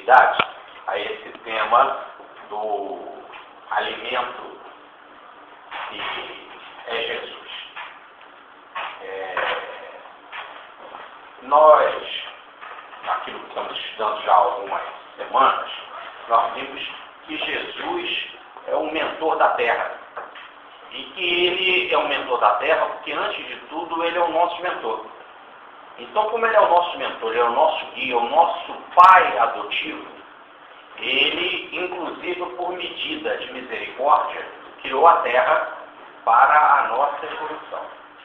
continuidade a esse tema do alimento que é Jesus. Nós, naquilo que estamos estudando já há algumas semanas, nós vimos que Jesus é o mentor da Terra. E que ele é o mentor da Terra porque, antes de tudo, ele é o nosso mentor. Então, como ele é o nosso mentor, ele é o nosso guia, o nosso pai adotivo, ele, inclusive por medida de misericórdia, criou a Terra para a nossa evolução.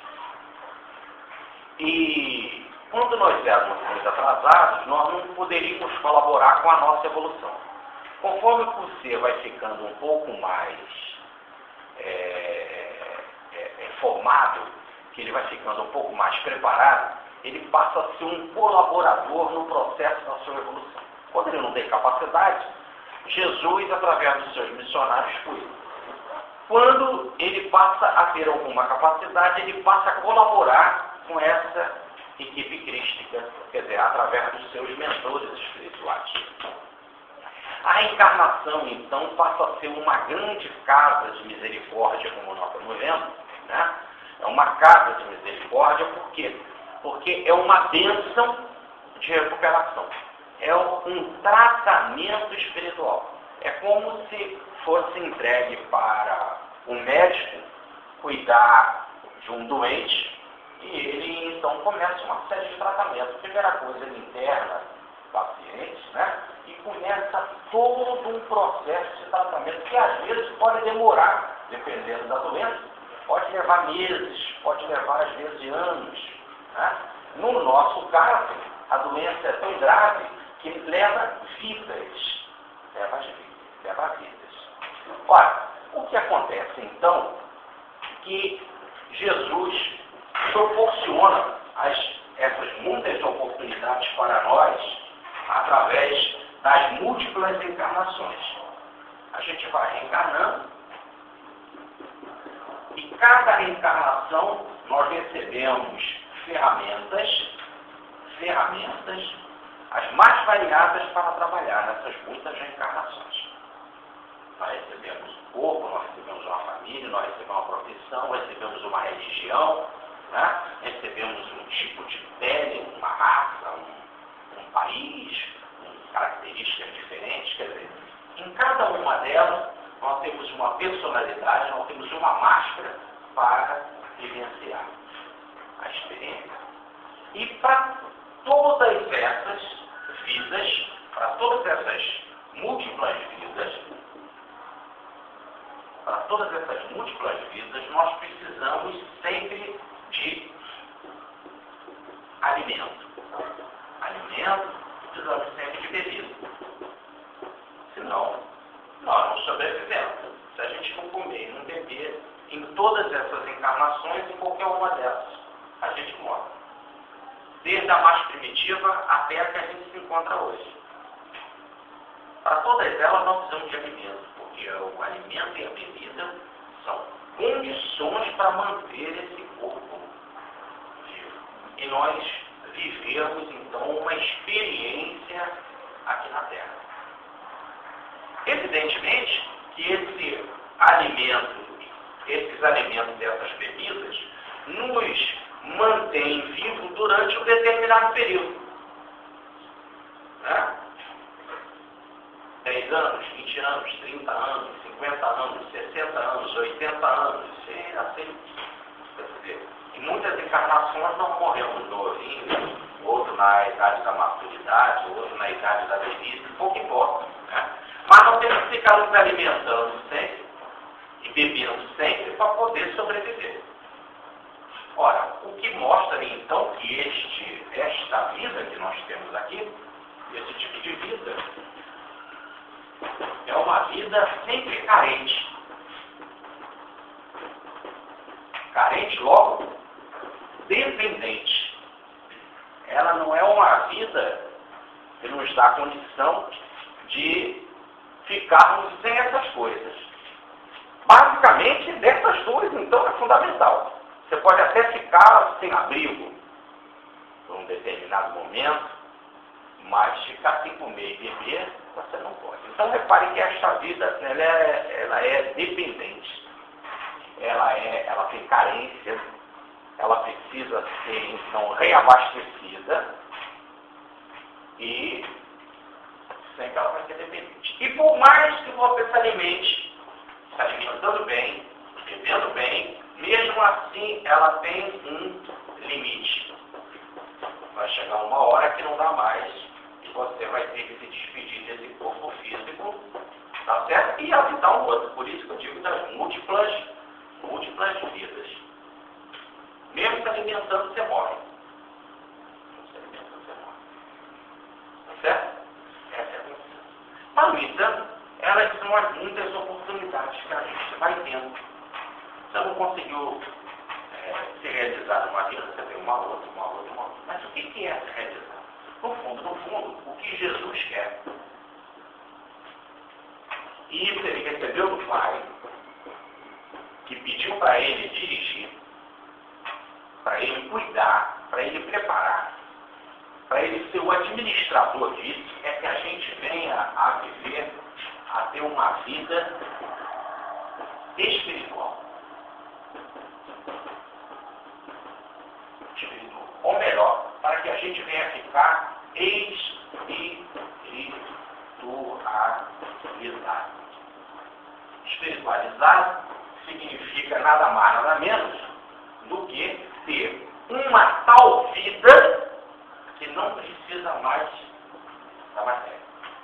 E quando nós éramos muito atrasados, nós não poderíamos colaborar com a nossa evolução. Conforme você vai ficando um pouco mais formado, que ele vai ficando um pouco mais preparado, ele passa a ser um colaborador no processo da sua evolução. Quando ele não tem capacidade, Jesus, através dos seus missionários, cuida. Quando ele passa a ter alguma capacidade, ele passa a colaborar com essa equipe crística, quer dizer, através dos seus mentores espirituais. A reencarnação, então, passa a ser uma grande casa de misericórdia, como nós estamos vendo, né? É uma casa de misericórdia, por quê? Porque é uma bênção de recuperação. É um tratamento espiritual. É como se fosse entregue para um médico cuidar de um doente e ele, então, começa uma série de tratamentos. Primeira coisa, ele interna pacientes, né? E começa todo um processo de tratamento que às vezes pode demorar, dependendo da doença, pode levar meses, pode levar às vezes anos, né? No nosso caso, a doença é tão grave que leva vidas, leva vidas. Ora, o que acontece então? Que Jesus proporciona essas muitas oportunidades para nós através das múltiplas encarnações. A gente vai reencarnando e cada reencarnação nós recebemos ferramentas, as mais variadas para trabalhar nessas muitas reencarnações. Nós recebemos um corpo, nós recebemos uma família, nós recebemos uma profissão, recebemos uma religião, né? Recebemos um tipo de pele, uma raça, um país, características diferentes, quer dizer, em cada uma delas nós temos uma personalidade, nós temos uma máscara para vivenciar a experiência. E para todas essas vidas, para todas essas múltiplas vidas, nós precisamos sempre de alimento. Precisamos sempre de bebida. Senão, nós não sobrevivemos. Se a gente não comer e não beber em todas essas encarnações, em qualquer uma dessas, a gente morre. Desde a mais primitiva até a que a gente se encontra hoje. Para todas elas, nós precisamos de alimento, porque o alimento e a bebida são condições para manter esse corpo vivo. E nós vivemos, então, uma experiência aqui na Terra. Evidentemente que esses alimentos dessas bebidas nos mantêm vivos durante um determinado período. Né? 10 anos, 20 anos, 30 anos, 50 anos, 60 anos, 80 anos, e assim. Em muitas encarnações nós morremos novinhos, outro na idade da maturidade, outro na idade da velhice, pouco importa. Né? Mas nós temos que ficar nos alimentando sempre e bebendo sempre para poder sobreviver. Ora, o que mostra então que esta vida que nós temos aqui, esse tipo de vida, é uma vida sempre carente. Carente, logo, dependente. Ela não é uma vida que nos dá condição de ficarmos sem essas coisas. Basicamente, dessas duas, então, é fundamental. Você pode até ficar sem abrigo por um determinado momento, Mas ficar sem comer e beber, você não pode. Então repare que esta vida, ela é dependente. Ela tem carência, ela precisa ser, então, reabastecida e sempre ela vai ser dependente. E por mais que você se alimente, se alimentando bem, bebendo bem, mesmo assim ela tem um limite. Vai chegar uma hora que não dá mais e você vai ter que se despedir desse corpo físico, tá certo? E habitar um outro. Por isso que eu digo das múltiplas vidas. Mesmo se alimentando, você morre. Se alimentando, você morre. Tá certo? Essa é a condição. Mas, no entanto, elas são as muitas oportunidades que a gente vai tendo. Você não conseguiu se realizar numa vida, você tem uma outra. Mas o que é se realizar? No fundo, o que Jesus quer. E isso ele recebeu do Pai, que pediu para ele dirigir, para ele cuidar, para ele preparar, para ele ser o administrador disso, é que a gente venha a viver, a ter uma vida espiritual. Ou melhor, para que a gente venha ficar espiritualizado. Espiritualizado significa nada mais, nada menos do que ter uma tal vida que não precisa mais da matéria.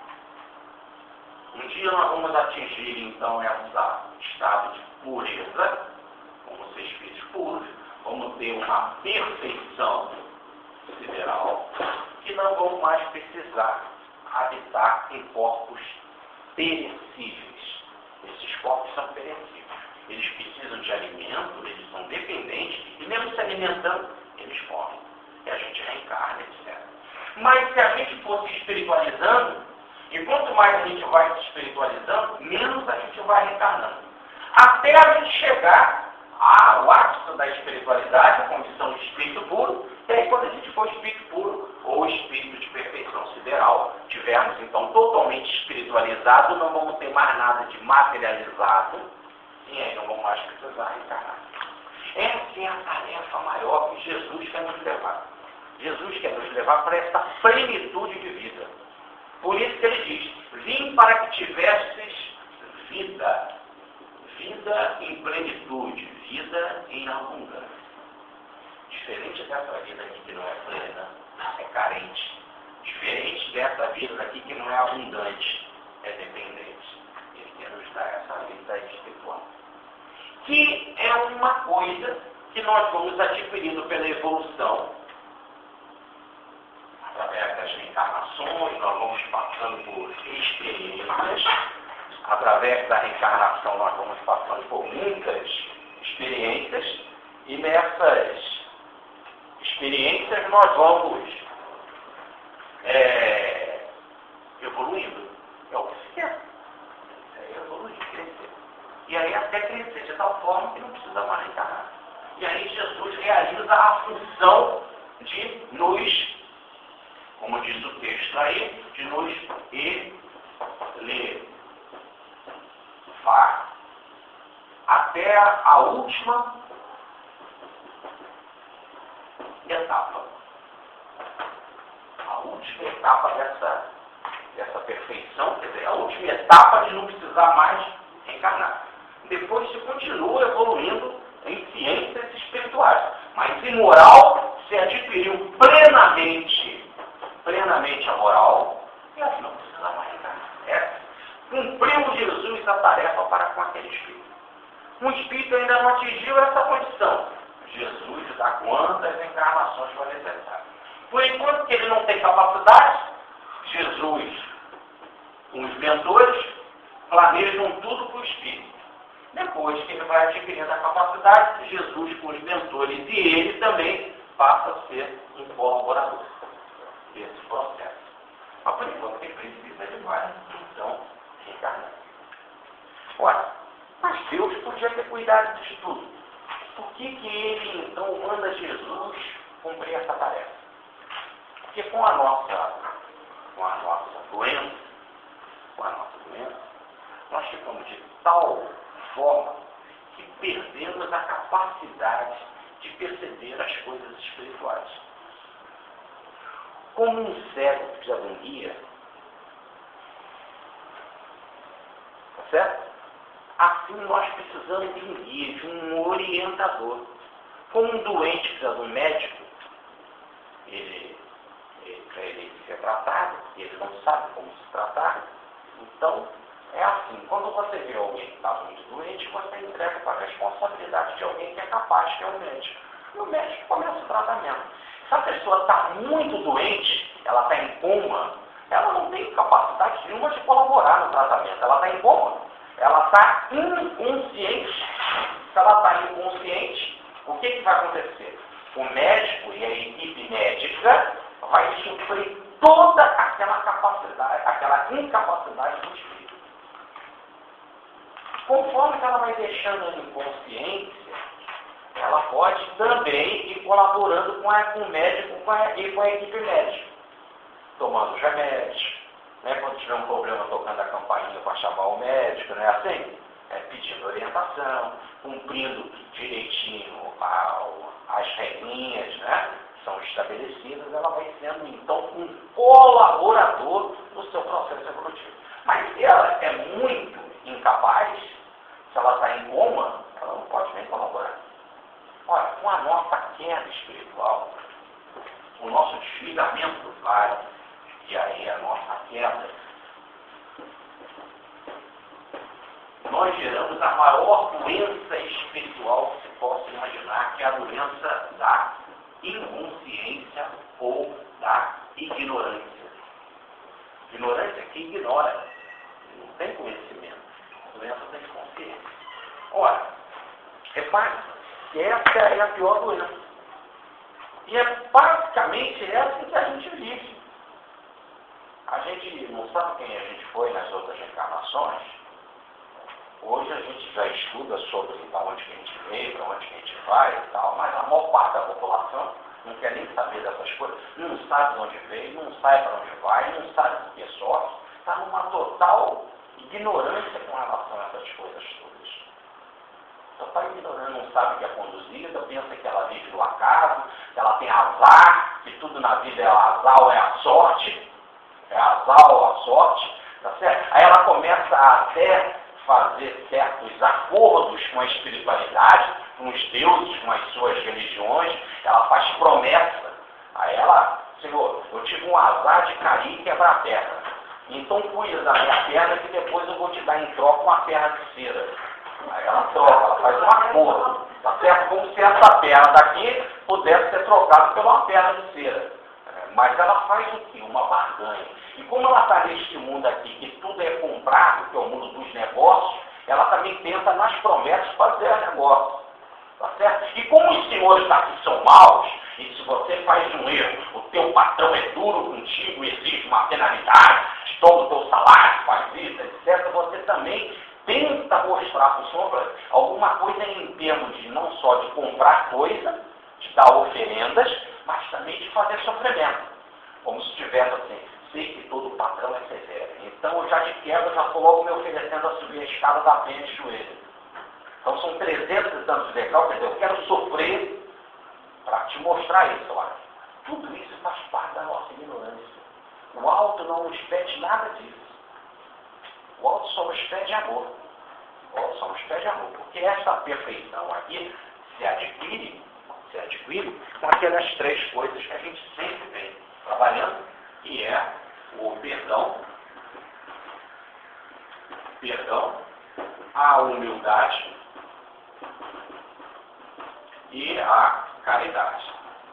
Um dia nós vamos atingir, então, esse estado de pureza, como ser espíritos puros, vamos ter uma perfeição sideral, que não vamos mais precisar habitar em corpos perecíveis. Esses corpos são perecíveis. Eles precisam de alimento, eles são dependentes, e mesmo se alimentando, eles morrem. E a gente reencarna, etc. Mas se a gente for se espiritualizando, e quanto mais a gente vai se espiritualizando, menos a gente vai reencarnando. Até a gente chegar ao ápice da espiritualidade, a condição de espírito puro, e aí quando a gente for espírito puro, ou espírito de perfeição sideral, tivermos então totalmente espiritualizado, não vamos ter mais nada de materializado, e aí não vamos mais precisar reencarnar. Essa é a tarefa maior que Jesus quer nos levar. Jesus quer nos levar para essa plenitude de vida. Por isso que ele diz, vim para que tivesses vida. Vida em plenitude, vida em abundância. Diferente dessa vida aqui que não é plena, é carente. Diferente dessa vida aqui que não é abundante, é dependente. Ele quer nos dar essa vida espiritual. Que é uma coisa que nós vamos adquirindo pela evolução. Através das reencarnações, nós vamos passando por experiências. Através da reencarnação, nós vamos passando por muitas experiências. E nessas experiências, nós vamos evoluindo. É o que se quer. É evoluir, crescer. E aí até crescer de tal forma que não precisa mais reencarnar. E aí Jesus realiza a função de nos, como diz o texto aí, de nos elevar até a última etapa. A última etapa dessa perfeição, quer dizer, a última etapa de não precisar mais reencarnar. Depois se continua evoluindo em ciências espirituais. Mas em moral, se adquiriu plenamente a moral, e assim não precisa mais reencarnar. Cumpriu Jesus a tarefa para com aquele espírito. Um espírito ainda não atingiu essa condição. Jesus dá quantas encarnações for necessário. Por enquanto que ele não tem capacidade, Jesus, com os mentores, planejam tudo para o espírito. Depois que ele vai adquirindo a capacidade, Jesus, com os mentores e ele também passa a ser um colaborador desse processo. Mas por enquanto ele precisa de mais, então, reencarnar. Ora, mas Deus podia ter cuidado disso tudo. Por que ele, então, manda Jesus cumprir essa tarefa? Porque com a nossa com a nossa doença, nós ficamos de tal forma que perdemos a capacidade de perceber as coisas espirituais. Como um cego precisa de um guia, tá certo? Assim nós precisamos de um guia, de um orientador. Como um doente precisa de um médico, para ele ser tratado, ele não sabe como se tratar. Então, é assim, quando você vê alguém que está muito doente, você entrega para a responsabilidade de alguém que é capaz, que é o médico. E o médico começa o tratamento. Se a pessoa está muito doente, ela está em coma, ela não tem capacidade nenhuma de colaborar no tratamento. Ela está em coma, ela está inconsciente. Se ela está inconsciente, o que vai acontecer? O médico e a equipe médica vai suprir toda aquela capacidade, aquela incapacidade do espírito. Conforme ela vai deixando a inconsciência, ela pode também ir colaborando com o médico e com a equipe médica, tomando os remédios, né? Quando tiver um problema, tocando a campainha para chamar o médico, não é assim? Pedindo orientação, cumprindo direitinho as regrinhas, né? Que são estabelecidas, ela vai sendo então um colaborador do seu processo evolutivo. Mas se ela é muito incapaz, se ela está em coma, ela não pode nem colaborar. Olha, com a nossa queda espiritual, o nosso desligamento do Pai, e aí a nossa queda, nós geramos a maior doença espiritual que se possa imaginar, que é a doença da inconsciência ou da ignorância. Ignorância que ignora, não tem conhecimento. A doença da inconsciência. Ora, repare que essa é a pior doença. E é basicamente essa que a gente vive. A gente não sabe quem a gente foi nas outras reencarnações. Hoje a gente já estuda sobre para onde que a gente veio, para onde que a gente vai e tal, mas a maior parte da população não quer nem saber dessas coisas, não sabe de onde veio, não sabe para onde vai, não sabe por que sofre, está numa total ignorância com relação a essas coisas todas. Só está ignorando, não sabe o que é conduzida, pensa que ela vive no acaso, que ela tem azar, que tudo na vida é o azar ou é a sorte, tá certo? Aí ela começa a até fazer certos acordos com a espiritualidade, com os deuses, com as suas religiões, ela faz promessa. Aí ela, Senhor, eu tive um azar de cair e quebrar a perna. Então cuida da minha perna que depois eu vou te dar em troca uma perna de cera. Aí ela troca, ela faz um acordo, tá certo? Como se essa perna daqui pudesse ser trocada por uma perna de cera. Mas ela faz o quê? Uma barganha. E como ela está neste mundo aqui, que tudo é comprado, que é o mundo dos negócios, ela também tenta nas promessas fazer negócio. Tá certo? E como os senhores daqui são maus, e se você faz um erro, o teu patrão é duro contigo, exige uma penalidade, toma o teu salário, faz isso, etc., você também tenta mostrar para o senhor alguma coisa em termos de não só de comprar coisa, de dar oferendas, mas também de fazer sofrimento. Como se tivesse assim, sei que todo patrão é severo. Então eu já de quebra, já estou logo me oferecendo a subir a escada da pena de joelho. Então são 300 anos de degrau, quer dizer, eu quero sofrer para te mostrar isso. Olha, tudo isso faz parte da nossa ignorância. O alto não nos pede nada disso. O alto só nos pede amor. O alto só nos pede amor, porque essa perfeição aqui se adquire com aquelas três coisas que a gente sempre vem trabalhando, que é o perdão, a humildade e a caridade,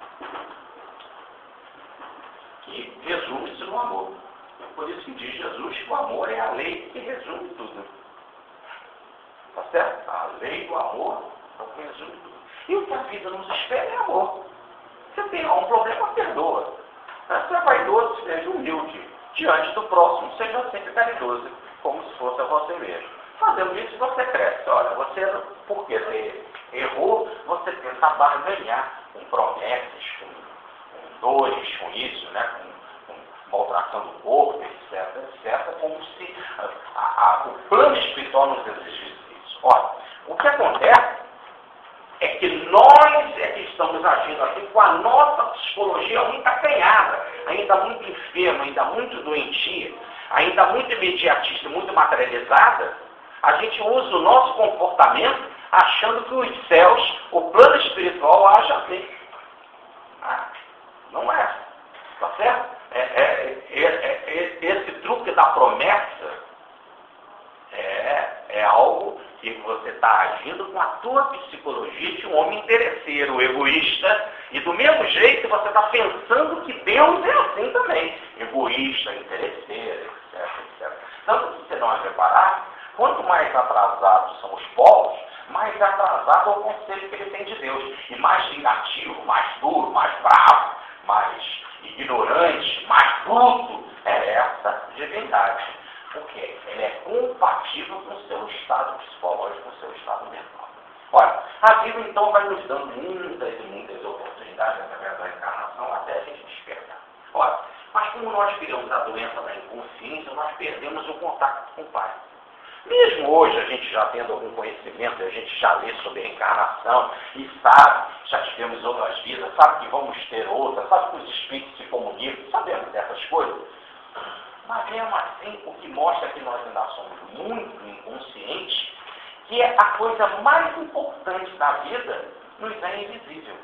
que resume-se no amor. Por isso que diz Jesus que o amor é a lei que resume tudo. Tá certo? A lei do amor é o que resume tudo. E o que a vida nos espera é amor. Você tem um problema, perdoa. Você é vaidoso, seja humilde. Diante do próximo, seja sempre caridoso, como se fosse a você mesmo. Fazendo isso, você cresce. Olha, você, porque você errou, você tenta barganhar com promessas, com dores, com isso, né? Com maltratamento santificação do corpo, etc, etc, como se o plano espiritual nos exigisse isso. Olha, o que acontece é que nós é que estamos agindo assim com a nossa psicologia muito acanhada, ainda muito enferma, ainda muito doentia, ainda muito imediatista, muito materializada. A gente usa o nosso comportamento achando que os céus, o plano espiritual, age assim. Não é. Tá certo? Esse truque da promessa é algo que você está agindo com a tua psicologia de um homem interesseiro, egoísta, e do mesmo jeito você está pensando que Deus é assim também, egoísta, interesseiro, etc, etc. Tanto que você não vai reparar, quanto mais atrasados são os povos, mais atrasado é o conselho que ele tem de Deus, e mais negativo, mais duro, mais bravo, mais ignorante, mais bruto é essa divindade. Porque ele é compatível com o seu estado psicológico, com o seu estado mental. Olha, a vida então vai nos dando muitas e muitas oportunidades através da encarnação até a gente despertar. Olha, mas como nós criamos a doença da inconsciência, nós perdemos o contato com o Pai. Mesmo hoje, a gente já tendo algum conhecimento, a gente já lê sobre a encarnação e sabe, já tivemos outras vidas, sabe que vamos ter outras, sabe que os espíritos se comunicam, sabemos dessas coisas. Mas mesmo assim, o que mostra que nós ainda somos muito inconscientes, que é a coisa mais importante da vida, nos é invisível.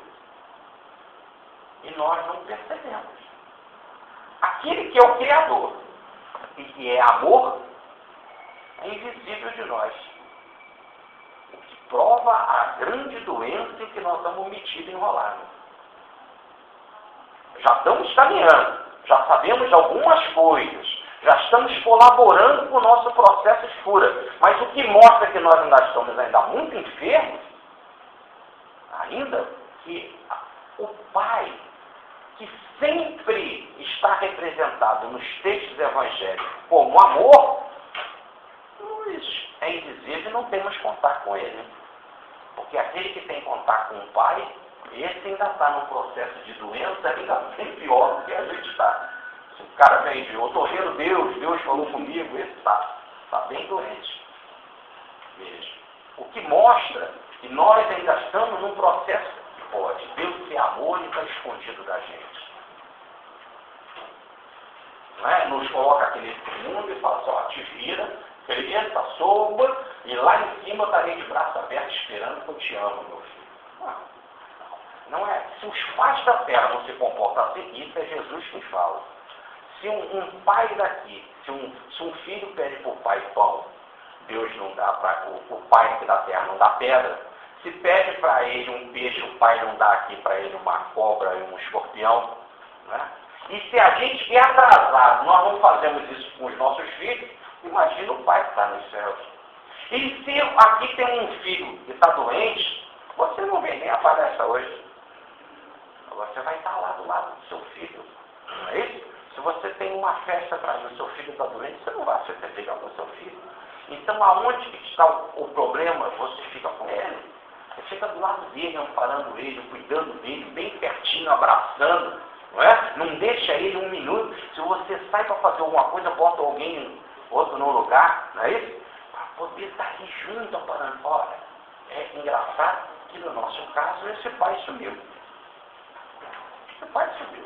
E nós não percebemos. Aquele que é o Criador e que é amor, é invisível de nós. O que prova a grande doença em que nós estamos metidos e enrolados. Já estamos caminhando, já sabemos de algumas coisas, já estamos colaborando com o nosso processo de cura. Mas o que mostra que nós ainda estamos muito enfermos, ainda que o Pai, que sempre está representado nos textos evangélicos como amor, nos é invisível e não temos contato com ele. Porque aquele que tem contato com o Pai, esse ainda está num processo de doença ainda bem pior do que a gente está. Se o cara vem de otorrino, Deus falou comigo, esse está bem doente. Veja. O que mostra que nós ainda estamos num processo que pode. Deus ser amor e está escondido da gente. Não é? Nos coloca aqui nesse mundo e fala só, te vira, cresça, soba, e lá em cima eu estarei de braço aberto esperando que eu te amo, meu filho. Não é? Se os pais da terra não se comportam assim, isso é Jesus quem fala. Se um pai daqui, se um filho pede para o pai pão, Deus não dá para o pai aqui da terra não dá pedra. Se pede para ele um peixe, o pai não dá aqui para ele uma cobra e um escorpião. Né? E se a gente que é atrasado, nós não fazemos isso com os nossos filhos, imagina o pai que está nos céus. E se aqui tem um filho que está doente, você não vem nem a palestra hoje. Você vai estar lá do lado do seu filho. Não é isso? Se você tem uma festa para o seu filho está doente, você não vai se ligar para o seu filho. Então, aonde está o problema, você fica com ele. Você fica do lado dele, amparando ele, cuidando dele, bem pertinho, abraçando. Não é? Não deixa ele um minuto. Se você sai para fazer alguma coisa, bota alguém, outro no lugar, não é isso? Para poder estar aqui junto, amparando. Olha, é engraçado que no nosso caso, esse pai sumiu. Esse pai sumiu.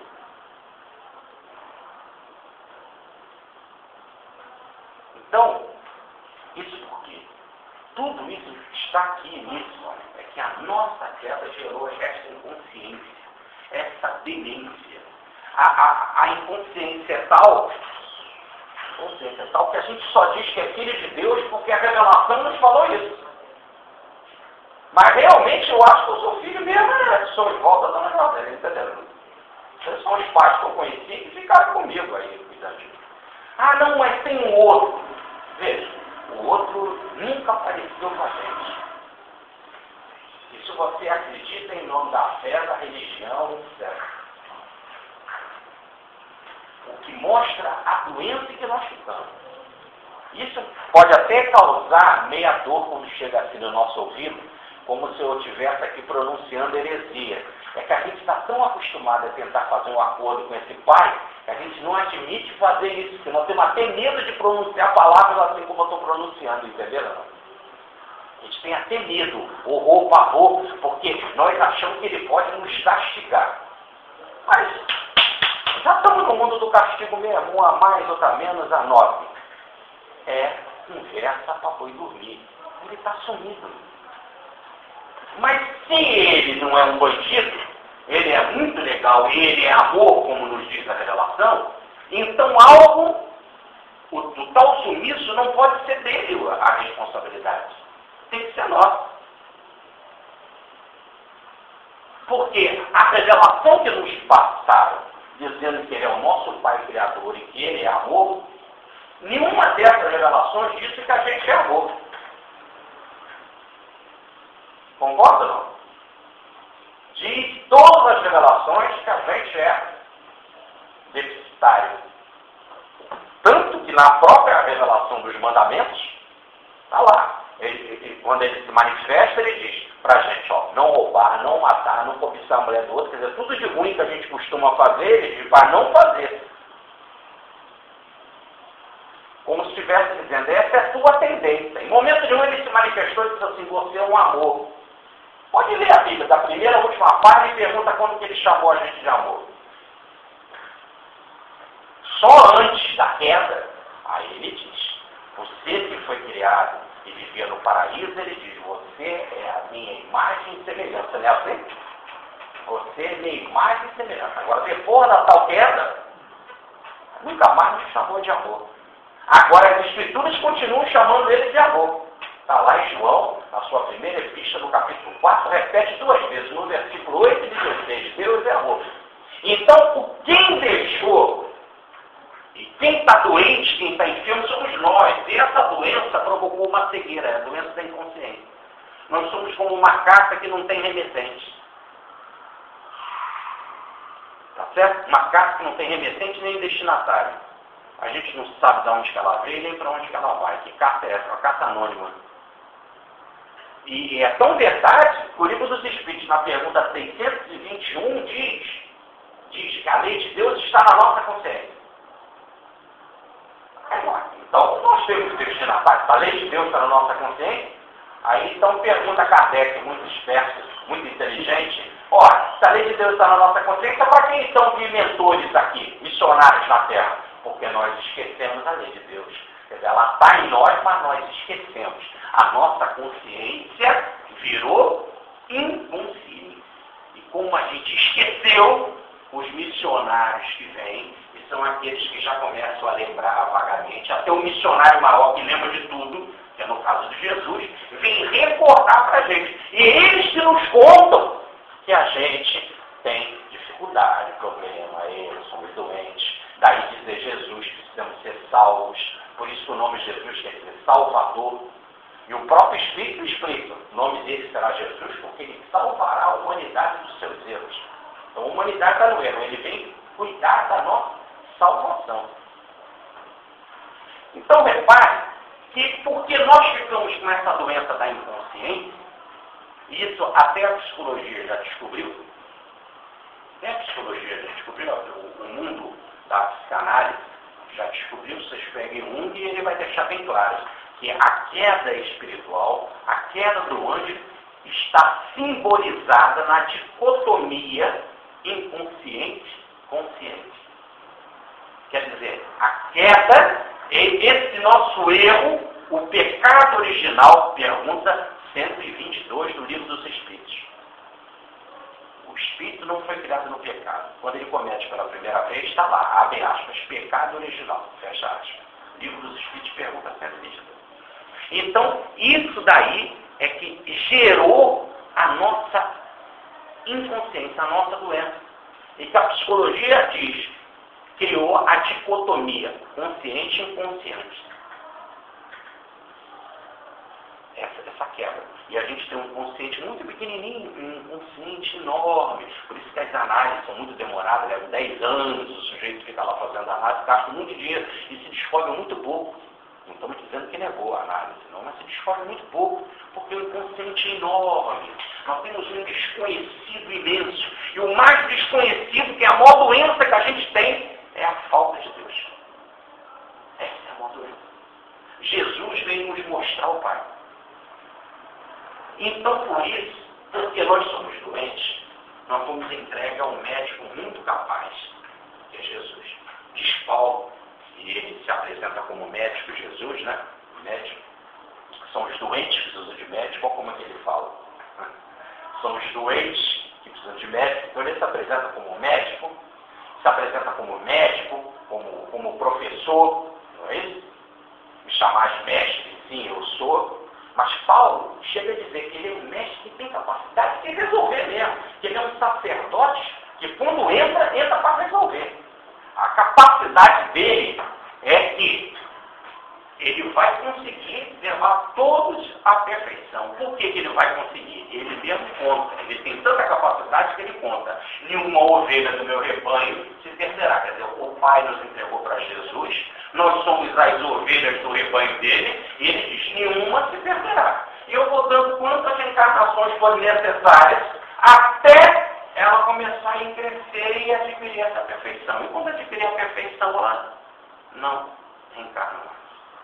Então, isso porque tudo isso está aqui nisso, olha, é que a nossa queda gerou essa inconsciência, essa demência. A inconsciência é tal que a gente só diz que é filho de Deus porque a revelação nos falou isso. Mas realmente eu acho que eu sou filho mesmo, sou de volta da Ana, entendeu? Esses são os pais que eu conheci que ficaram comigo aí, cuidando de mim. Ah, não, mas tem um outro. Veja, o outro nunca apareceu com a gente. E se você acredita em nome da fé, da religião, etc. O que mostra a doença que nós ficamos. Isso pode até causar meia dor quando chega assim no nosso ouvido, como se eu estivesse aqui pronunciando heresia. É que a gente está tão acostumado a tentar fazer um acordo com esse pai, que a gente não admite fazer isso, porque nós temos até medo de pronunciar palavras assim como eu estou pronunciando, entenderam? A gente tem até medo, horror, pavor, porque nós achamos que ele pode nos castigar. Mas já estamos no mundo do castigo mesmo, um a mais, outra a menos, a 9. É conversa para boi dormir. Ele está sumido. Mas se ele não é um bandido, ele é muito legal e ele é amor, como nos diz a revelação, então algo, o tal sumiço não pode ser dele a responsabilidade. Tem que ser nossa. Porque a revelação que nos passaram, dizendo que ele é o nosso Pai Criador e que ele é amor, nenhuma dessas revelações disse que a gente é amor. Concorda ou não? Diz todas as revelações que a gente é deficitário. Tanto que na própria revelação dos mandamentos, está lá. Quando ele se manifesta, ele diz para a gente, ó, não roubar, não matar, não cobiçar a mulher do outro, quer dizer, tudo de ruim que a gente costuma fazer, ele diz para não fazer. Como se estivesse dizendo, essa é a sua tendência. Em momento nenhum ele se manifestou e disse assim, você é um amor. Pode ler a Bíblia, da primeira à última página, e pergunta quando que ele chamou a gente de amor. Só antes da queda, aí ele diz, você que foi criado e vivia no paraíso, ele diz, você é a minha imagem e semelhança, não é assim? Você é minha imagem e semelhança. Agora, depois da tal queda, nunca mais nos chamou de amor. Agora, as Escrituras continuam chamando ele de amor. Está lá em João, na sua primeira epístola, no capítulo 4, repete 2 vezes, no versículo 8 e 16, Deus é amor. Então, quem deixou, e quem está doente, quem está enfermo, somos nós. E essa doença provocou uma cegueira, a doença da inconsciência. Nós somos como uma carta que não tem remetente. Tá certo? Uma carta que não tem remetente nem destinatário. A gente não sabe de onde que ela veio, nem para onde que ela vai. Que carta é essa? Uma carta anônima. E é tão verdade que o Livro dos Espíritos, na pergunta 621, diz que a lei de Deus está na nossa consciência. Então, nós temos destinatário. A lei de Deus está na nossa consciência. Aí, então, pergunta Kardec, muito esperto, muito inteligente. Ora, se a lei de Deus está na nossa consciência, para quem são os mentores aqui, missionários na Terra? Porque nós esquecemos a lei de Deus. Quer dizer, ela está em nós, mas nós esquecemos. A nossa consciência virou inconsciente. E como a gente esqueceu, os missionários que vêm, que são aqueles que já começam a lembrar vagamente, até o missionário maior que lembra de tudo, que é no caso de Jesus, vem recordar para a gente. E eles que nos contam que a gente tem dificuldade, problema, eles somos doentes. Daí dizer Jesus, precisamos ser salvos. Por isso o nome de Jesus quer dizer Salvador. E o próprio Espírito explica, o nome dele será Jesus, porque ele salvará a humanidade dos seus erros. Então a humanidade está no erro, ele vem cuidar da nossa salvação. Então repare que porque nós ficamos com essa doença da inconsciência, isso até a psicologia já descobriu, até a psicologia já descobriu, o mundo da psicanálise já descobriu, vocês peguem um e ele vai deixar bem claro que a queda espiritual, a queda do anjo, está simbolizada na dicotomia inconsciente-consciente. Quer dizer, a queda, esse nosso erro, o pecado original, pergunta 122 do Livro dos Espíritos. O Espírito não foi criado no pecado. Quando ele comete pela primeira vez, está lá, abre aspas, pecado original, fecha aspas. Livro dos Espíritos, pergunta 122. Então, isso daí é que gerou a nossa inconsciência, a nossa doença. E que a psicologia diz, criou a dicotomia, consciente e inconsciente. Essa quebra. E a gente tem um consciente muito pequenininho, um inconsciente enorme. Por isso que as análises são muito demoradas, levam 10 anos, o sujeito fica lá fazendo análise, gasta muito dinheiro e se descobre muito pouco. Não estamos dizendo que negou a análise, não, mas se descobre muito pouco, porque o inconsciente é enorme. Nós temos um desconhecido imenso. E o mais desconhecido, que é a maior doença que a gente tem, é a falta de Deus. Essa é a maior doença. Jesus veio nos mostrar o Pai. Então, por isso, porque nós somos doentes, nós fomos entregues a um médico muito capaz, que é Jesus. Diz Paulo, e ele se apresenta como médico Jesus, né? Médico. São os doentes que precisam de médico, ou como é que ele fala? São os doentes que precisam de médico. Então ele se apresenta como médico, como professor, não é isso? Me chamar de mestre, sim, eu sou. Mas Paulo chega a dizer que ele é um mestre que tem capacidade de resolver mesmo. Que ele é um sacerdote que quando entra para resolver. A capacidade dele é que ele vai conseguir levar todos à perfeição. Por que ele vai conseguir? Ele mesmo conta. Ele tem tanta capacidade que ele conta. Nenhuma ovelha do meu rebanho se perderá. Quer dizer, o Pai nos entregou para Jesus. Nós somos as ovelhas do rebanho dele. E ele diz, nenhuma se perderá. E eu vou dando quantas encarnações forem necessárias até ela começar a crescer e adquirir essa perfeição. E quando adquirir a perfeição, ela não reencarna mais.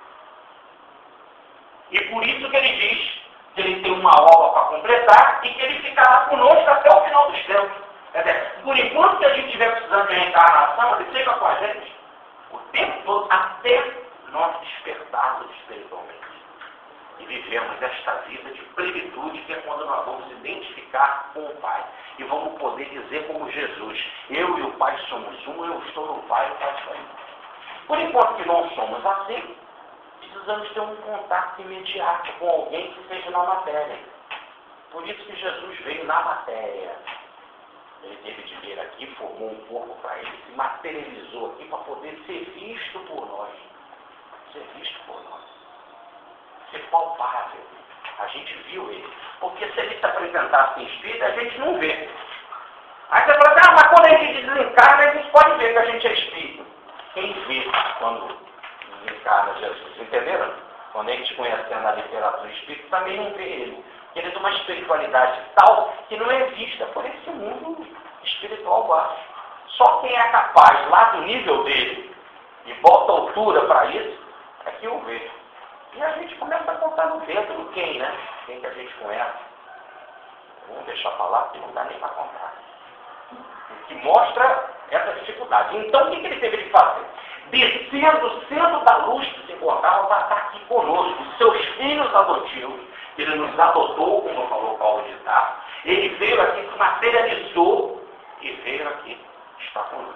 E por isso que ele diz que ele tem uma obra para completar e que ele ficará conosco até o final dos tempos. Quer dizer, por enquanto que a gente estiver precisando de reencarnação, ele fica com a gente o tempo todo até nós despertarmos espiritualmente. E vivemos esta vida de plenitude, que é quando nós vamos identificar com o Pai. E vamos poder dizer como Jesus, eu e o Pai somos um, eu estou no Pai, o Pai está em mim. Por enquanto que não somos assim, precisamos ter um contato imediato com alguém que esteja na matéria. Por isso que Jesus veio na matéria. Ele teve de vir aqui, formou um corpo para ele, se materializou aqui para poder ser visto por nós. Ser visto por nós. Ser palpável. A gente viu ele. Porque se ele se apresentasse em espírito, a gente não vê. Aí você fala, mas quando a gente desencarna, a gente pode ver que a gente é espírito. Quem vê quando desencarna Jesus? Entenderam? Quando a gente conhecendo a literatura espírita, também não vê ele. Porque ele tem uma espiritualidade tal que não é vista por esse mundo espiritual baixo. Só quem é capaz, lá do nível dele, e bota altura para isso, é que o vê. E a gente começa a contar no dedo do quem, né? Quem que a gente conhece. Vamos deixar falar, porque não dá nem para contar. O que mostra essa dificuldade. Então, o que ele teve de fazer? Descendo, sendo da luz que se encontrava, para estar aqui conosco. Seus filhos adotivos. Ele nos adotou, como falou Paulo de Tarso. Ele veio aqui, se materializou e veio aqui estar conosco.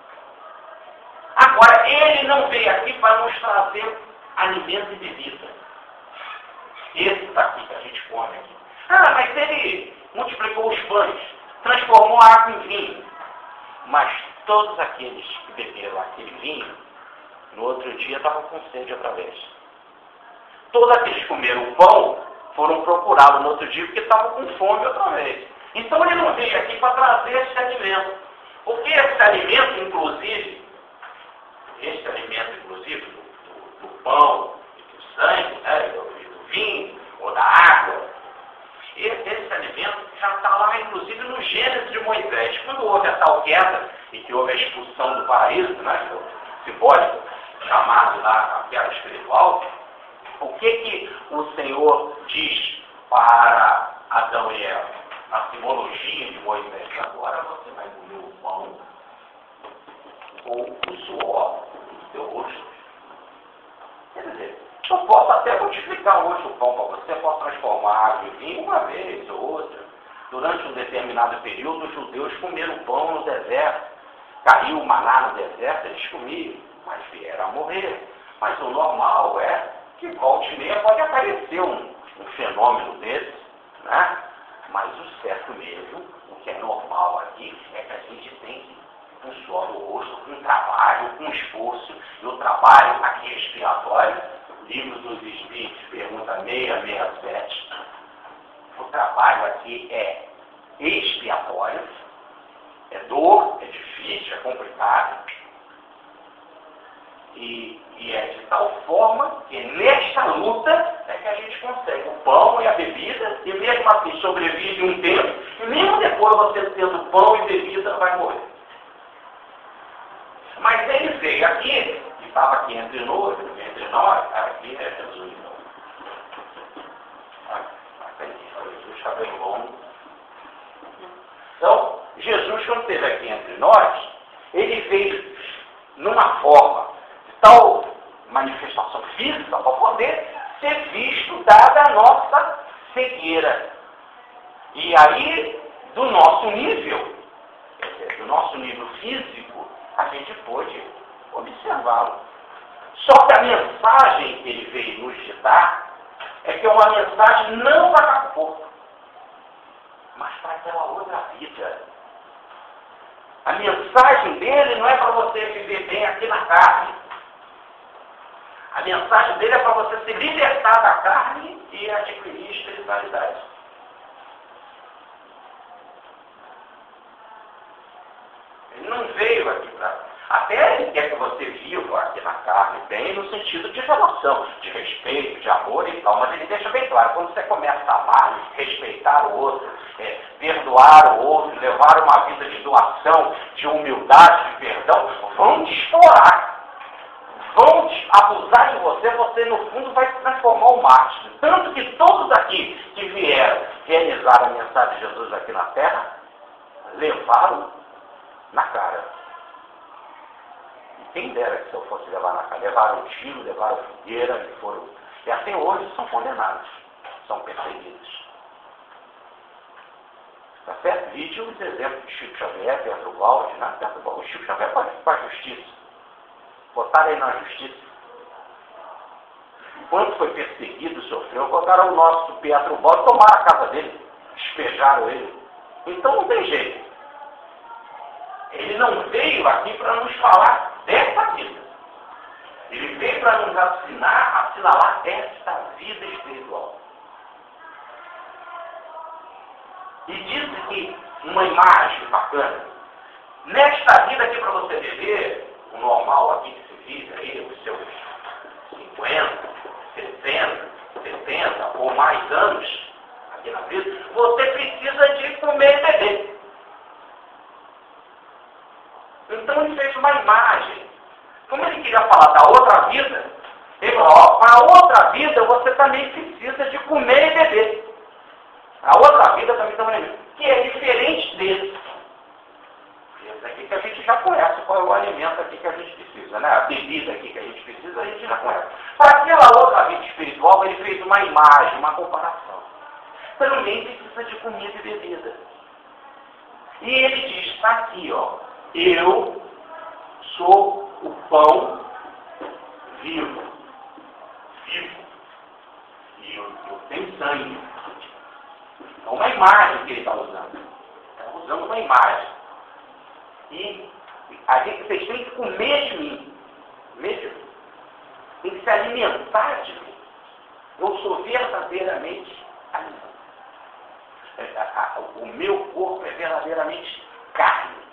Agora, ele não veio aqui para nos trazer alimento e bebida. Esse daqui que a gente come aqui. Mas ele multiplicou os pães, transformou a água em vinho. Mas todos aqueles que beberam aquele vinho, no outro dia estavam com sede outra vez. Todos aqueles que comeram o pão, foram procurá-lo no outro dia porque estavam com fome outra vez. Então ele não veio aqui para trazer esse alimento. Porque esse alimento, inclusive, do pão, do sangue, né, do vinho, ou da água, esse alimento já está lá, inclusive, no Gênesis de Moisés. Quando houve a tal queda, e que houve a expulsão do paraíso, né, simbólico, chamado lá a queda espiritual, o que o Senhor diz para Adão e Eva? Na simbologia de Moisés, agora você vai comer o pão ou o suor do seu rosto. Quer dizer, eu posso até multiplicar hoje o pão para você, posso transformar água em vinho uma vez ou outra. Durante um determinado período, os judeus comeram pão no deserto. Caiu o maná no deserto, eles comiam, mas vieram a morrer. Mas o normal é que volta e meia pode aparecer um fenômeno desse, né? Mas o certo mesmo, o que é normal aqui, é que a gente tem um suor no rosto, um trabalho, um esforço, e o trabalho aqui é expiatório. Livro dos Espíritos, pergunta 667. O trabalho aqui é expiatório, é dor, é difícil, é complicado. E é de tal forma que nesta luta é que a gente consegue o pão e a bebida, e mesmo assim sobrevive um tempo, e mesmo depois você tendo pão e bebida vai morrer. Mas ele veio aqui, que estava aqui entre nós, aqui é Jesus não. Jesus está bem longo. Então, Jesus, quando esteve aqui entre nós, ele veio numa forma de tal manifestação física para poder ser visto, dada a nossa cegueira. E aí, do nosso nível físico, a gente pôde observá-lo. Só que a mensagem que ele veio nos dar é que é uma mensagem não para o corpo, mas para aquela outra vida. A mensagem dele não é para você viver bem aqui na carne. A mensagem dele é para você se libertar da carne e adquirir espiritualidade. Ele não veio aqui para... Até ele quer que você viva aqui na carne bem no sentido de relação, de respeito, de amor e tal, mas ele deixa bem claro, quando você começa a amar, respeitar o outro, perdoar o outro, levar uma vida de doação, de humildade, de perdão, vão te explorar, vão abusar de você, você no fundo vai se transformar um mártir. Tanto que todos aqui que vieram realizar a mensagem de Jesus aqui na terra, levaram na cara. Quem dera que se eu fosse levar na cara, levaram tiro, levaram fogueira, e até hoje são condenados, são perseguidos. Tá certo? Vide os exemplos de Chico Xavier, Pedro Valde, né? O Chico Xavier foi para a justiça. Botaram ele na justiça. Quando foi perseguido, sofreu, botaram o nosso Pedro Valde, tomaram a casa dele, despejaram ele. Então não tem jeito. Ele não veio aqui para nos falar dessa vida. Ele veio para nos assinalar esta vida espiritual. E disse que uma imagem bacana, nesta vida aqui para você viver, o normal aqui que se vive aí, os seus 50, 60, 70 ou mais anos aqui na vida, você precisa de comer e beber. Então ele fez uma imagem. Como ele queria falar da outra vida, ele falou, para a outra vida você também precisa de comer e beber. A outra vida também, que é diferente desse. Esse aqui que a gente já conhece, qual é o alimento aqui que a gente precisa, né? A bebida aqui que a gente precisa, a gente já conhece. Para aquela outra vida espiritual, ele fez uma imagem, uma comparação. Também precisa de comida e bebida. E ele diz, está aqui, ó. Eu sou o pão vivo. E eu tenho sangue. É uma imagem que ele está usando. Está usando uma imagem. E vocês têm que comer de mim. Tem que se alimentar de mim. Eu sou verdadeiramente alimento. O meu corpo é verdadeiramente carne.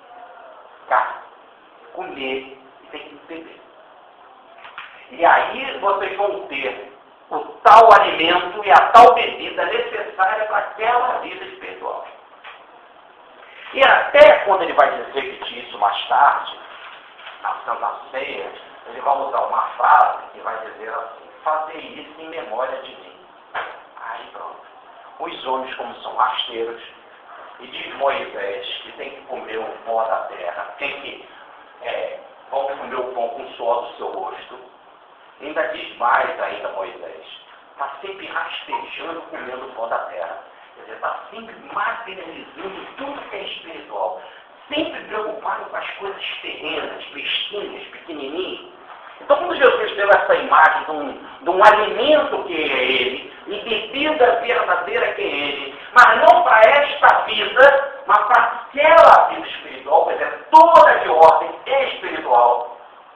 Comer e tem que beber. E aí vocês vão ter o tal alimento e a tal bebida necessária para aquela vida espiritual. E até quando ele vai repetir isso mais tarde, na Santa Ceia, ele vai usar uma frase que vai dizer assim, fazer isso em memória de mim. Aí pronto. Os homens, como são rasteiros, e diz Moisés que tem que comer o pó da terra, tem que vão comer o pão com o suor do seu rosto. Ainda diz mais ainda Moisés, está sempre rastejando, comendo o pó da terra. Quer dizer, está sempre materializando tudo que é espiritual. Sempre preocupado com as coisas terrenas, mesquinhas, pequenininhas. Então, quando Jesus teve essa imagem de um alimento que é ele, e bebida verdadeira que é ele, mas não para esta vida, mas para aquela vida espiritual, quer dizer, toda de ordem espiritual.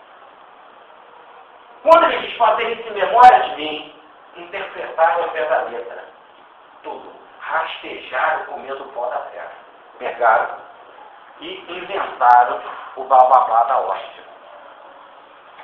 Quando ele diz fazer isso em memória de mim, interpretar a verdadeira. Tudo. Rastejaram comendo o pó da terra. Pegaram e inventaram o bababá da hóstia.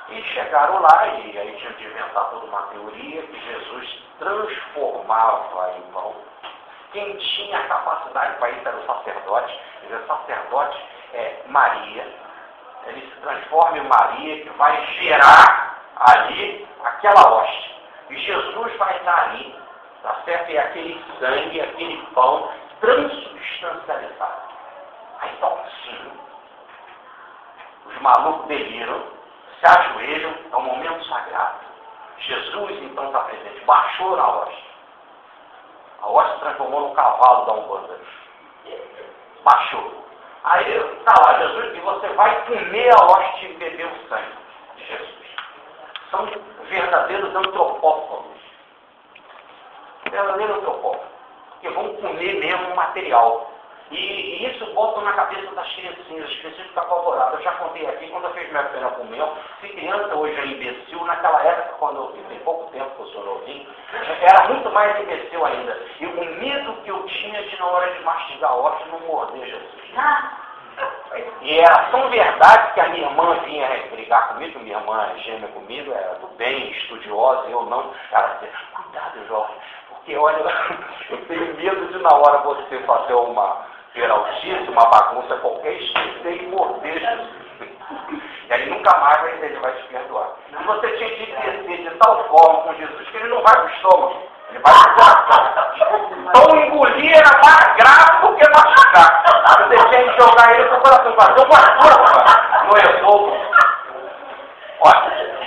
E chegaram lá, e aí tinham de inventar toda uma teoria que Jesus transformava em pão. Quem tinha capacidade para isso era o sacerdote. Quer dizer, sacerdote é Maria. Ele se transforma em Maria, que vai gerar ali aquela hóstia. E Jesus vai estar ali, tá certo? E aquele sangue, aquele pão transubstancializado. Aí está o sino. Os malucos deliram, se ajoelham, é um momento sagrado. Jesus então está presente, baixou na hóstia. A hóstia se transformou num cavalo da Umbanda. Baixou. Aí está lá Jesus e você vai comer a hóstia e beber o sangue de Jesus. São verdadeiros antropófagos. Verdadeiros antropófagos. Que vão comer mesmo o material. E isso bota na cabeça das criancinhas. As criancinhas ficam apavoradas. Eu já contei aqui, quando eu fiz minha primeira comunhão, se criança hoje é imbecil, naquela época, quando eu tem pouco tempo que eu sou novinho, era muito mais imbecil ainda. E o medo que eu tinha de, na hora de mastigar a hóstia, não morder Jesus. E era tão verdade que a minha irmã vinha brigar comigo, minha irmã é gêmea comigo, era do bem, estudiosa, eu não. Ela dizia, cuidado, Jorge, porque olha, eu tenho medo de na hora você fazer uma peraltice, uma bagunça qualquer, esquecer e morder Jesus. E aí nunca mais ele vai te perdoar. E você tinha que descer de tal forma com Jesus que ele não vai para o estômago, ele vai para o coração. Então engolir era mais grave do que machucar. Você tinha que jogar ele para o coração, fazer uma sopa no esôfago. Olha.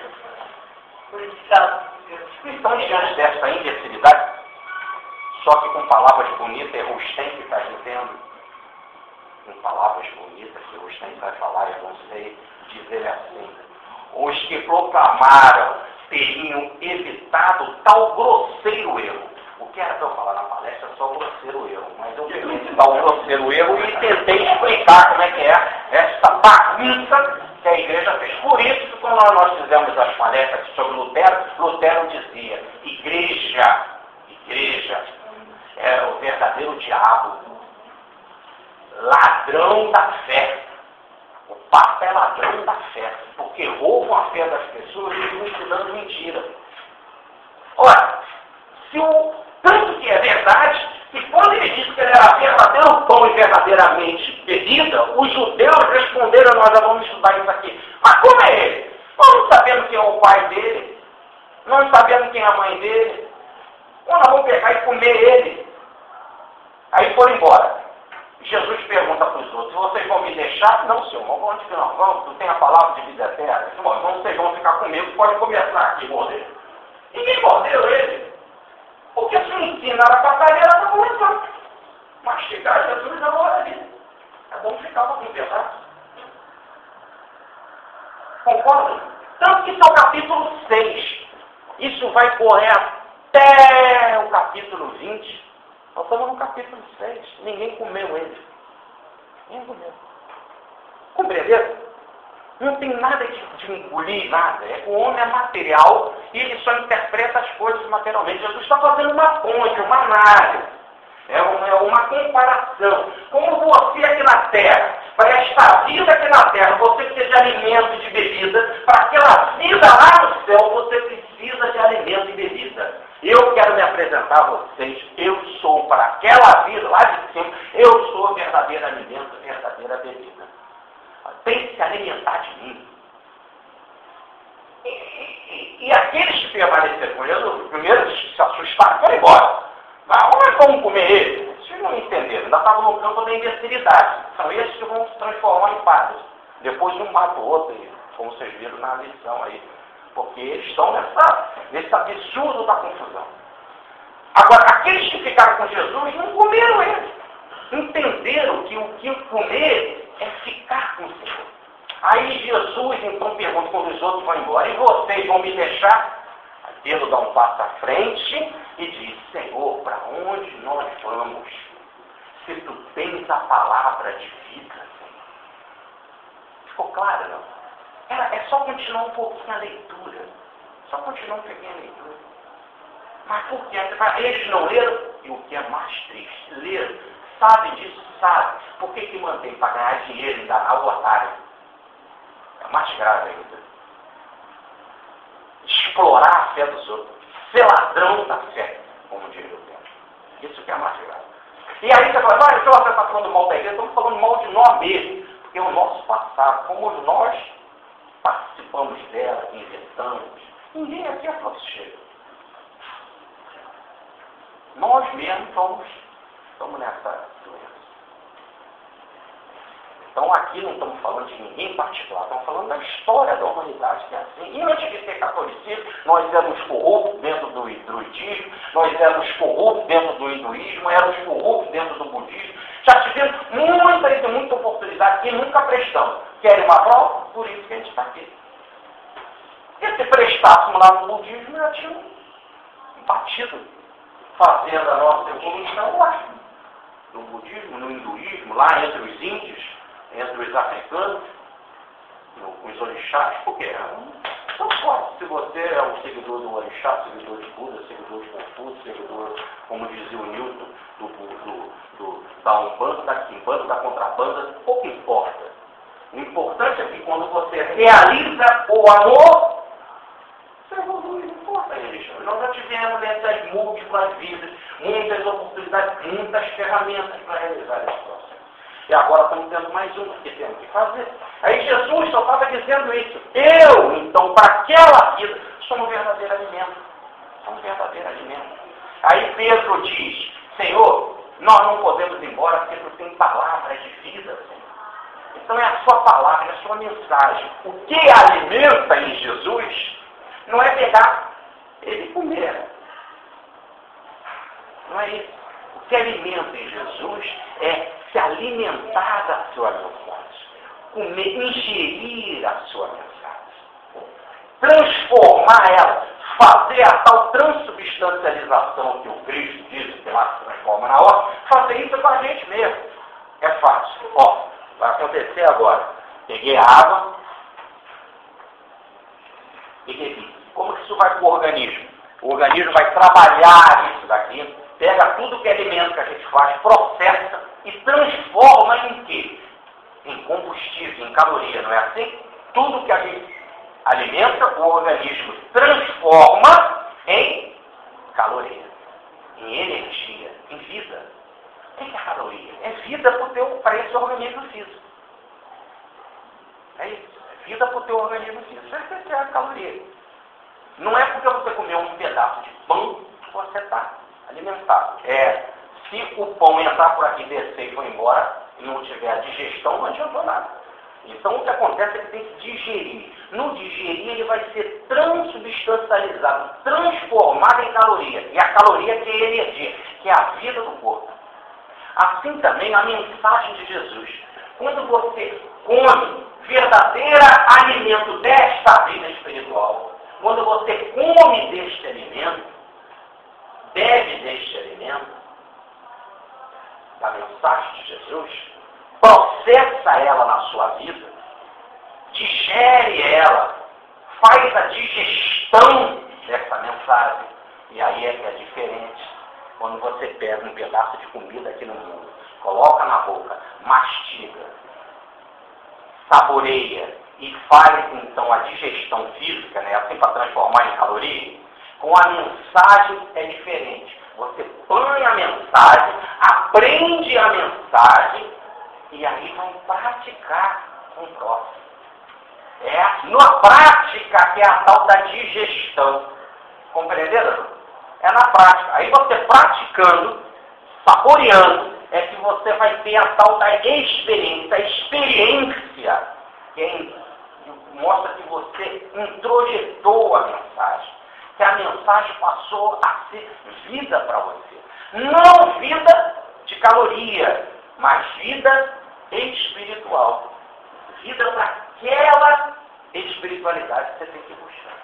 Então, diante dessa imbecilidade, só que com palavras bonitas, é Rustem que está dizendo, com palavras bonitas, que Rustem vai falar, eu não sei dizer assim, os que proclamaram teriam evitado tal grosseiro erro. O que era para eu falar na palestra é só grosseiro erro, mas eu peguei esse tal grosseiro erro e tentei explicar como é que é essa bagunça que a igreja fez. Por isso que quando nós fizemos as palestras sobre Lutero, Lutero dizia, igreja é o verdadeiro diabo, ladrão da fé. O Papa é ladrão da fé, porque roubam a fé das pessoas e estão ensinando mentira. Ora, se o tanto que é verdade, que quando ele disse que ele era verdadeiro pão e verdadeiramente bebida, os judeus responderam, nós já vamos estudar isso aqui. Mas como é ele? Nós não sabemos quem é o pai dele, nós não sabemos quem é a mãe dele. Nós vamos pegar e comer ele. Aí foram embora. Jesus pergunta para os outros, vocês vão me deixar? Não, senhor, onde que nós vamos? Tu tem a palavra de vida eterna? Então, vocês vão ficar comigo, pode começar aqui, morder. Ninguém mordeu ele. Porque se ensina a pataria, ela está começando. Mastigar Jesus na hora ali. É bom ficar para conversar. Concorda? Tanto que isso é o capítulo 6. Isso vai correr até o capítulo 20. Nós estamos no capítulo 6. Ninguém comeu ele. Ninguém comeu. Compreendeu? Não tem nada de engolir nada. O homem é material e ele só interpreta as coisas materialmente. Jesus está fazendo uma ponte, uma análise. É uma comparação. Como você aqui na Terra, para esta vida aqui na Terra, você precisa de alimento e de bebida. Para aquela vida lá no céu, você precisa de alimento e bebida. Eu quero me apresentar a vocês. Eu sou para aquela vida lá de cima. Eu sou verdadeiro alimento, verdadeira bebida. Tem que se alimentar de mim. E aqueles que permaneceram com Jesus, primeiro se assustaram, foram embora. Mas onde vamos comer ele? Vocês não entenderam, ainda estavam no campo da imbecilidade. São esses que vão se transformar em padres. Depois um mata o outro, como vocês viram na lição aí. Porque eles estão nesse absurdo da confusão. Agora, aqueles que ficaram com Jesus não comeram ele. Entenderam que o que comer é ficar com o Senhor. Aí Jesus então pergunta quando os outros vão embora, e vocês vão me deixar? Aí Pedro dá um passo à frente e diz, Senhor, para onde nós vamos? Se tu tens a palavra de vida, Senhor. Ficou claro, não? É só continuar um pouquinho a leitura. Só continuar um pouquinho a leitura. Mas por quê? Eles não leram, e o que é mais triste, leram. Sabe disso, sabe. Por que mantém para ganhar dinheiro e enganar o otário? É mais grave ainda. explorar a fé dos outros, ser ladrão da fé, como diria o tempo. Isso que é mais grave. E aí você fala, olha, se você está falando mal da igreja, estamos falando mal de nós mesmos, porque é o nosso passado, como nós participamos dela, inventamos. Ninguém aqui é cheio. Nós mesmos estamos nessa doença. Então aqui não estamos falando de ninguém em particular, estamos falando da história da humanidade que é assim. E antes de ter catolicismo, nós éramos corruptos dentro do druidismo, nós éramos corruptos dentro do hinduísmo, éramos corruptos dentro do budismo. Já tivemos muita oportunidade e nunca prestamos. Querem uma prova? Por isso que a gente está aqui. E se prestássemos lá no budismo, já tínhamos batido, fazendo a nossa evolução lá. No budismo, no hinduísmo, lá entre os índios, entre os africanos, os orixás, porque não pode. Se você é um seguidor do orixá, seguidor de Buda, seguidor de Confúcio, seguidor, como dizia o Newton, da Umbanda, da Quimbanda, da Contrabanda, pouco importa. O importante é que quando você realiza o amor, você evolui, não importa a religião. Nós já tivemos nessas múltiplas vidas, muitas oportunidades, muitas ferramentas para realizar esse processo. E agora estamos tendo mais uma que temos que fazer. Aí Jesus só estava dizendo isso. Eu, então, para aquela vida, sou um verdadeiro alimento. Sou um verdadeiro alimento. Aí Pedro diz, Senhor, nós não podemos ir embora porque tu tem palavras de vida, Senhor. Então é a sua palavra, é a sua mensagem. O que alimenta em Jesus não é pegar ele e comer. Não é isso. O que alimenta em Jesus é se alimentar da sua mensagem, comer, ingerir a sua mensagem, transformar ela, fazer a tal transubstancialização que o Cristo diz que lá se transforma na hora, fazer isso com a gente mesmo. É fácil. Ó, vai acontecer agora. Peguei a água e bebi. Como que isso vai para o organismo? O organismo vai trabalhar isso daqui, pega tudo que é alimento que a gente faz, processa e transforma em quê? Em combustível, em caloria, não é assim? Tudo que a gente alimenta, o organismo transforma em caloria, em energia, em vida. O que é caloria? É vida para esse organismo físico. É isso. É vida para o teu organismo físico. Isso é a caloria. Não é porque você comeu um pedaço de pão que você está alimentado. Se o pão entrar por aqui, descer e for embora, e não tiver a digestão, não adiantou nada. Então o que acontece é que tem que digerir. No digerir ele vai ser transubstancializado, transformado em caloria. E a caloria que é a energia, que é a vida do corpo. Assim também a mensagem de Jesus. Quando você come verdadeiro alimento desta vida espiritual, quando você come deste alimento, bebe deste alimento, da mensagem de Jesus, processa ela na sua vida, digere ela, faz a digestão dessa mensagem. E aí é que é diferente quando você pega um pedaço de comida aqui no mundo, coloca na boca, mastiga, saboreia e faz então a digestão física, né, assim para transformar em caloria. Com a mensagem é diferente. Você põe a mensagem, aprende a mensagem e aí vai praticar com o próximo. É na prática que é a tal da digestão. Compreenderam? É na prática. Aí você praticando, saboreando, é que você vai ter a tal da experiência. A experiência que mostra que você introjetou a mensagem. Que a mensagem passou a ser vida para você. Não vida de caloria, mas vida espiritual. Vida para aquela espiritualidade que você tem que buscar.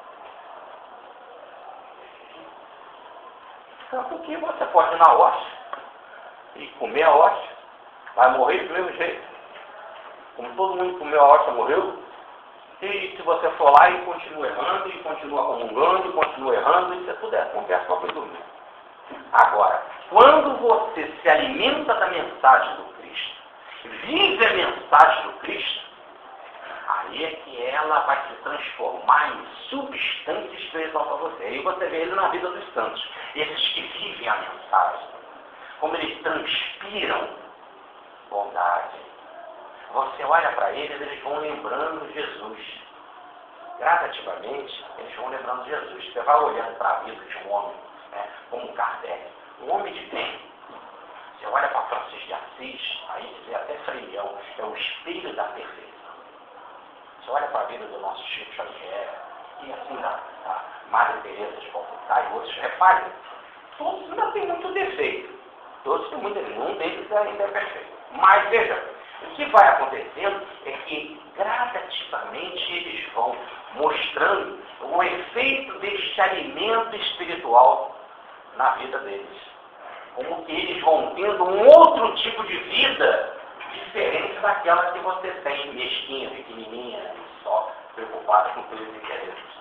Tanto que você pode ir na hóstia e comer a hóstia, vai morrer do mesmo jeito. Como todo mundo comeu a hóstia, morreu. E se você for lá e continua errando, e continua comungando, e continua errando, isso é tudo conversa para dormir. Agora, quando você se alimenta da mensagem do Cristo, vive a mensagem do Cristo, aí é que é ela vai se transformar em substância espiritual para você. E você vê ele na vida dos santos. Esses que vivem a mensagem, como eles transpiram bondade. Você olha para eles vão lembrando Jesus. Gradativamente, eles vão lembrando Jesus. Você vai olhando para a vida de um homem, né, como Kardec, um homem de bem. Você olha para Francisco de Assis, aí você vê até Frei Leão, é o espelho da perfeição. Você olha para a vida do nosso Chico Xavier, e assim da Madre Teresa de Calcutá e outros, reparem, todos ainda têm muito defeito. Todos têm muito defeito, nenhum deles ainda é perfeito. Mas veja, o que vai acontecendo é que gradativamente eles vão mostrando o efeito deste alimento espiritual na vida deles. Como que eles vão tendo um outro tipo de vida diferente daquela que você tem, mesquinha, pequenininha, só preocupada com seus interesses.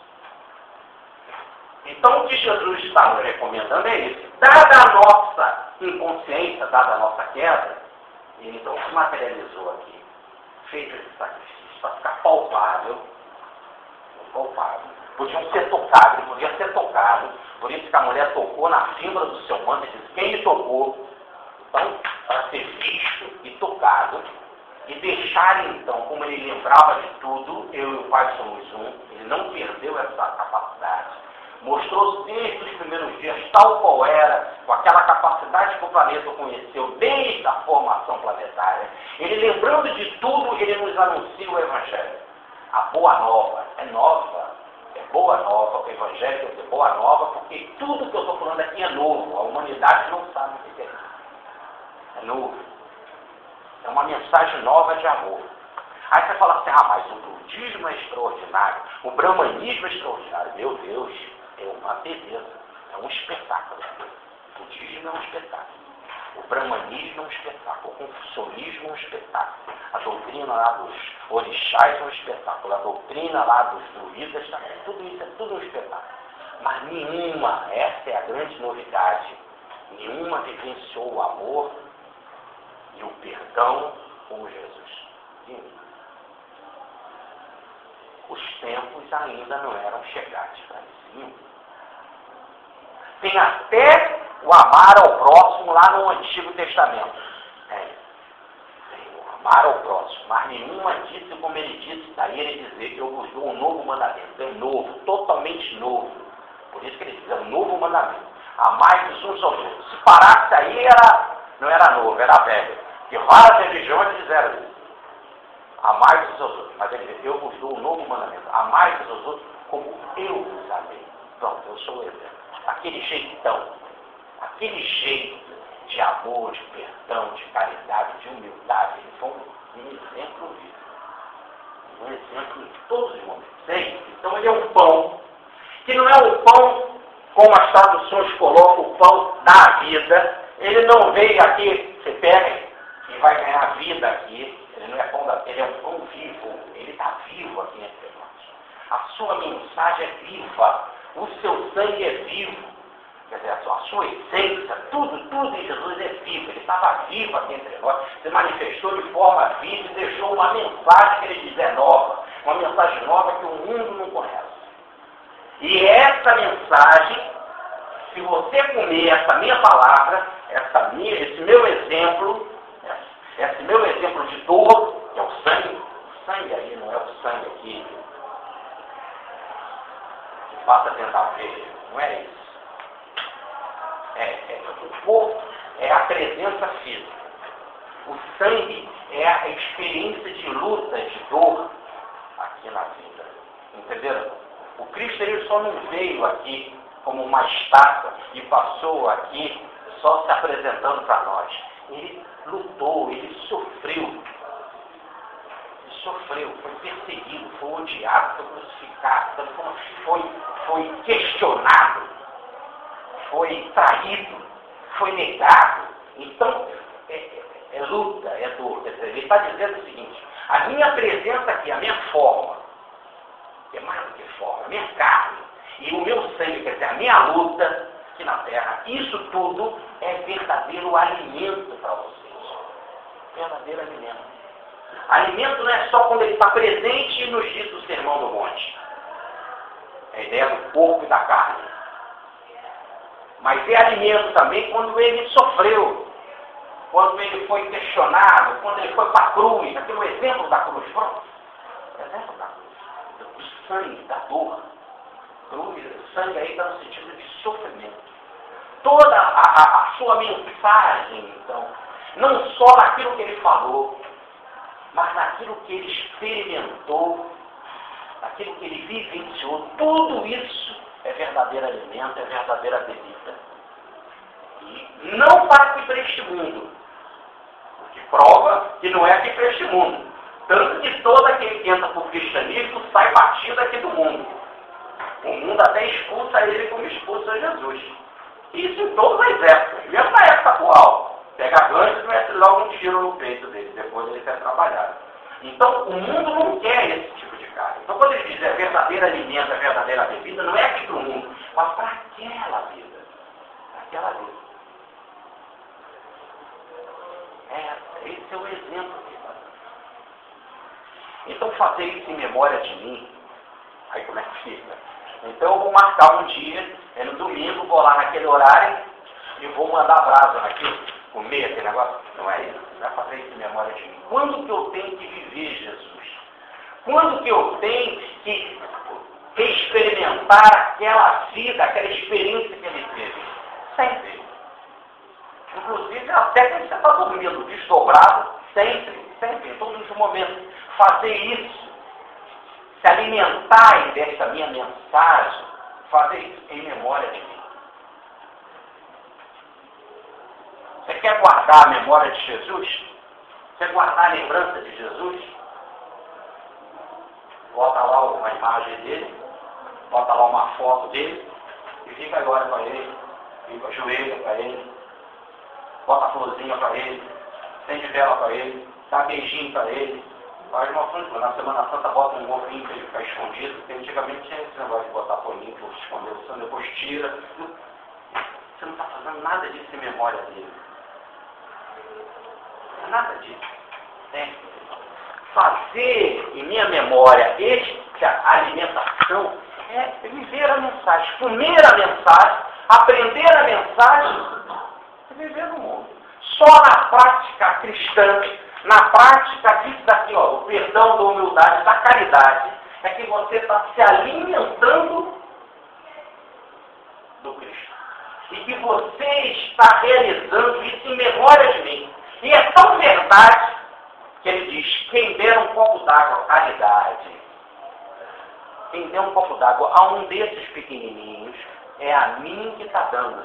Então o que Jesus está nos recomendando é isso. Dada a nossa inconsciência, dada a nossa queda, ele então se materializou aqui, feito esse sacrifício para ficar palpável. Podiam ser tocados, ele podia ser tocado. Por isso que a mulher tocou na fibra do seu manto e disse, quem lhe tocou? Então, para ser visto e tocado, e deixar então, como ele lembrava de tudo, eu e o Pai somos um, ele não perdeu essa capacidade. Mostrou desde os primeiros dias tal qual era, com aquela capacidade que o planeta conheceu desde a formação planetária. Ele lembrando de tudo, ele nos anuncia o Evangelho. A boa nova é nova. É boa nova, o Evangelho quer dizer boa nova, porque tudo que eu estou falando aqui é novo. A humanidade não sabe o que é isso. É novo. É uma mensagem nova de amor. Aí você fala assim, mas o budismo é extraordinário, o brahmanismo é extraordinário. Meu Deus, é uma beleza, é um espetáculo. O budismo é um espetáculo. O brahmanismo é um espetáculo. O confucionismo é um espetáculo. A doutrina lá dos orixás é um espetáculo. A doutrina lá dos druidas também. Tudo isso é tudo um espetáculo. Mas nenhuma, essa é a grande novidade, nenhuma vivenciou o amor e o perdão como Jesus. Nenhuma. Os tempos ainda não eram chegados para isso. Tem até o amar ao próximo lá no Antigo Testamento. Tem o amar ao próximo. Mas nenhuma disse como ele disse. Daí ele dizer que eu vos dou um novo mandamento. É novo, totalmente novo. Por isso que ele diz, é um novo mandamento. Amai-vos uns aos outros. Se parasse aí, não era novo, era velho. Porque várias religiões fizeram isso. Amai-vos aos outros. Mas ele diz, eu vos dou um novo mandamento. Amai-vos aos outros como eu vos amei. Pronto, eu sou o exemplo. Aquele jeitão, aquele jeito de amor, de perdão, de caridade, de humildade, ele foi um exemplo vivo. Um exemplo em todos os momentos. Então ele é um pão, que não é um pão, como as traduções colocam, o pão da vida. Ele não veio aqui, você pega e vai ganhar vida aqui. Ele não é pão da vida, ele é um pão vivo. Ele está vivo aqui entre nós. A sua mensagem é viva. O seu sangue é vivo. Quer dizer, a sua essência, tudo em Jesus é vivo. Ele estava vivo aqui entre nós. Se manifestou de forma viva e deixou uma mensagem que ele diz é nova. Uma mensagem nova que o mundo não conhece. E essa mensagem, se você comer essa minha palavra, esse meu exemplo, esse meu exemplo de dor, que é o sangue aí não é o sangue aqui, que passa dentro da veia, não é isso. O corpo é a presença física. O sangue é a experiência de luta, de dor aqui na vida. Entenderam? O Cristo ele só não veio aqui como uma estátua e passou aqui só se apresentando para nós. Ele lutou, ele sofreu. Foi perseguido, foi odiado, foi crucificado, foi questionado, foi traído, foi negado. Então, é luta, é dor. Ele está dizendo o seguinte, a minha presença aqui, a minha forma, que é mais do que forma, a minha carne e o meu sangue, quer dizer, a minha luta aqui na terra, isso tudo é verdadeiro alimento para vocês. Verdadeiro alimento. Alimento não é só quando ele está presente e nos diz do Sermão do Monte. É a ideia do corpo e da carne. Mas é alimento também quando ele sofreu, quando ele foi questionado, quando ele foi para a cruz. Aqui é o exemplo da cruz. Pronto. O exemplo da cruz. Do sangue, da dor. Cruz, o sangue aí está no sentido de sofrimento. Toda a sua mensagem, então, não só naquilo que ele falou, mas naquilo que ele experimentou, naquilo que ele vivenciou, tudo isso é verdadeiro alimento, é verdadeira bebida. E não para que para este mundo, o que prova que não é aqui para este mundo. Tanto que todo aquele que entra por cristianismo sai batido aqui do mundo. O mundo até expulsa ele como expulsa Jesus. Isso em todas as épocas, mesmo na época atual. Pega gancho e mete logo um tiro no peito dele, depois ele quer trabalhar. Então, o mundo não quer esse tipo de carne. Então, quando ele diz é verdadeiro alimento, é verdadeira bebida, não é aqui para o mundo, mas para aquela vida. Para aquela vida. Esse é o exemplo que está dando. Então, fazer isso em memória de mim, aí como é que fica? Então, eu vou marcar um dia, no domingo, vou lá naquele horário e vou mandar brasa naquilo, comer aquele negócio. Não é isso. Vai fazer isso em memória de mim. Quando que eu tenho que viver Jesus? Quando que eu tenho que experimentar aquela vida, aquela experiência que ele teve? Sempre. Inclusive, até quando você está dormindo desdobrado, sempre, em todos os momentos. Fazer isso, se alimentar dessa minha mensagem, fazer isso em memória de mim. Você quer guardar a memória de Jesus? Você guardar a lembrança de Jesus? Bota lá uma imagem dele, bota lá uma foto dele, e fica agora para ele, fica ajoelha para ele, bota a florzinha para ele, acende vela para ele, dá beijinho para ele, faz uma função. Na Semana Santa bota um ovinho para ele ficar escondido, porque antigamente tinha esse negócio de botar folhinho para esconder o sangue, depois tira. Você não está fazendo nada disso em memória dele. Não é nada disso. Fazer em minha memória esta alimentação é viver a mensagem, comer a mensagem, aprender a mensagem e viver no mundo. Só na prática cristã, na prática disso daqui, ó, o perdão, da humildade, da caridade, é que você está se alimentando do Cristo. E que você está realizando isso em memória de mim. E é tão verdade que ele diz, quem der um copo d'água, caridade. Quem der um copo d'água a um desses pequenininhos, é a mim que está dando.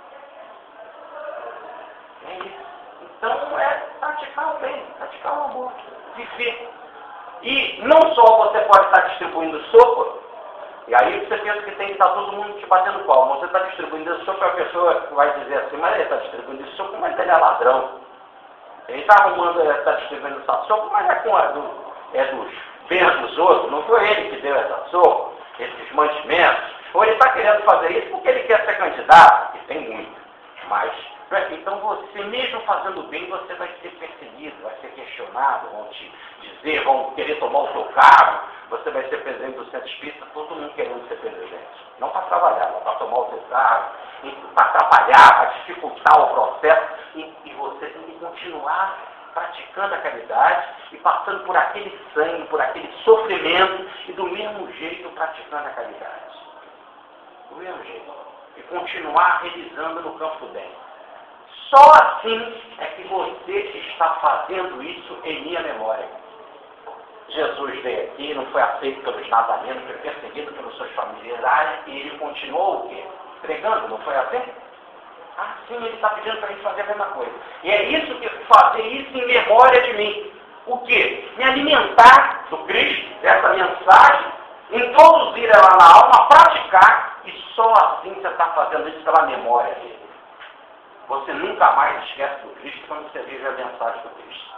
É isso. Então é praticar o bem, praticar o amor, viver. E não só você pode estar distribuindo sopa, e aí você pensa que tem que estar todo mundo te batendo palma. Você está distribuindo sopa, a pessoa vai dizer assim, mas ele está distribuindo sopa, mas ele é ladrão. Ele está arrumando, está distribuindo essa sopa, mas é dos bens dos outros, não foi ele que deu essa sopa, esses mantimentos. Ou ele está querendo fazer isso porque ele quer ser candidato, que tem muito. Mas, então você mesmo fazendo bem, você vai ser perseguido, vai ser questionado, vão te dizer, vão querer tomar o seu cargo, você vai ser presidente do centro espírita, todo mundo querendo ser presidente. Não para trabalhar, mas para tomar o seu cargo, para atrapalhar, para dificultar o processo, e você tem que continuar praticando a caridade e passando por aquele sangue, por aquele sofrimento, e do mesmo jeito praticando a caridade. Do mesmo jeito. E continuar realizando no campo do bem. Só assim é que você está fazendo isso em minha memória. Jesus veio aqui, não foi aceito pelos nazarenos, foi perseguido pelos seus familiares, e ele continuou o quê? Pregando, não foi assim? Assim ele está pedindo para a gente fazer a mesma coisa. E é isso que fazer isso em memória de mim. O quê? Me alimentar do Cristo, dessa mensagem, introduzir ela na alma, praticar, e só assim você está fazendo isso pela memória dele. Você nunca mais esquece do Cristo quando você vive a mensagem do Cristo.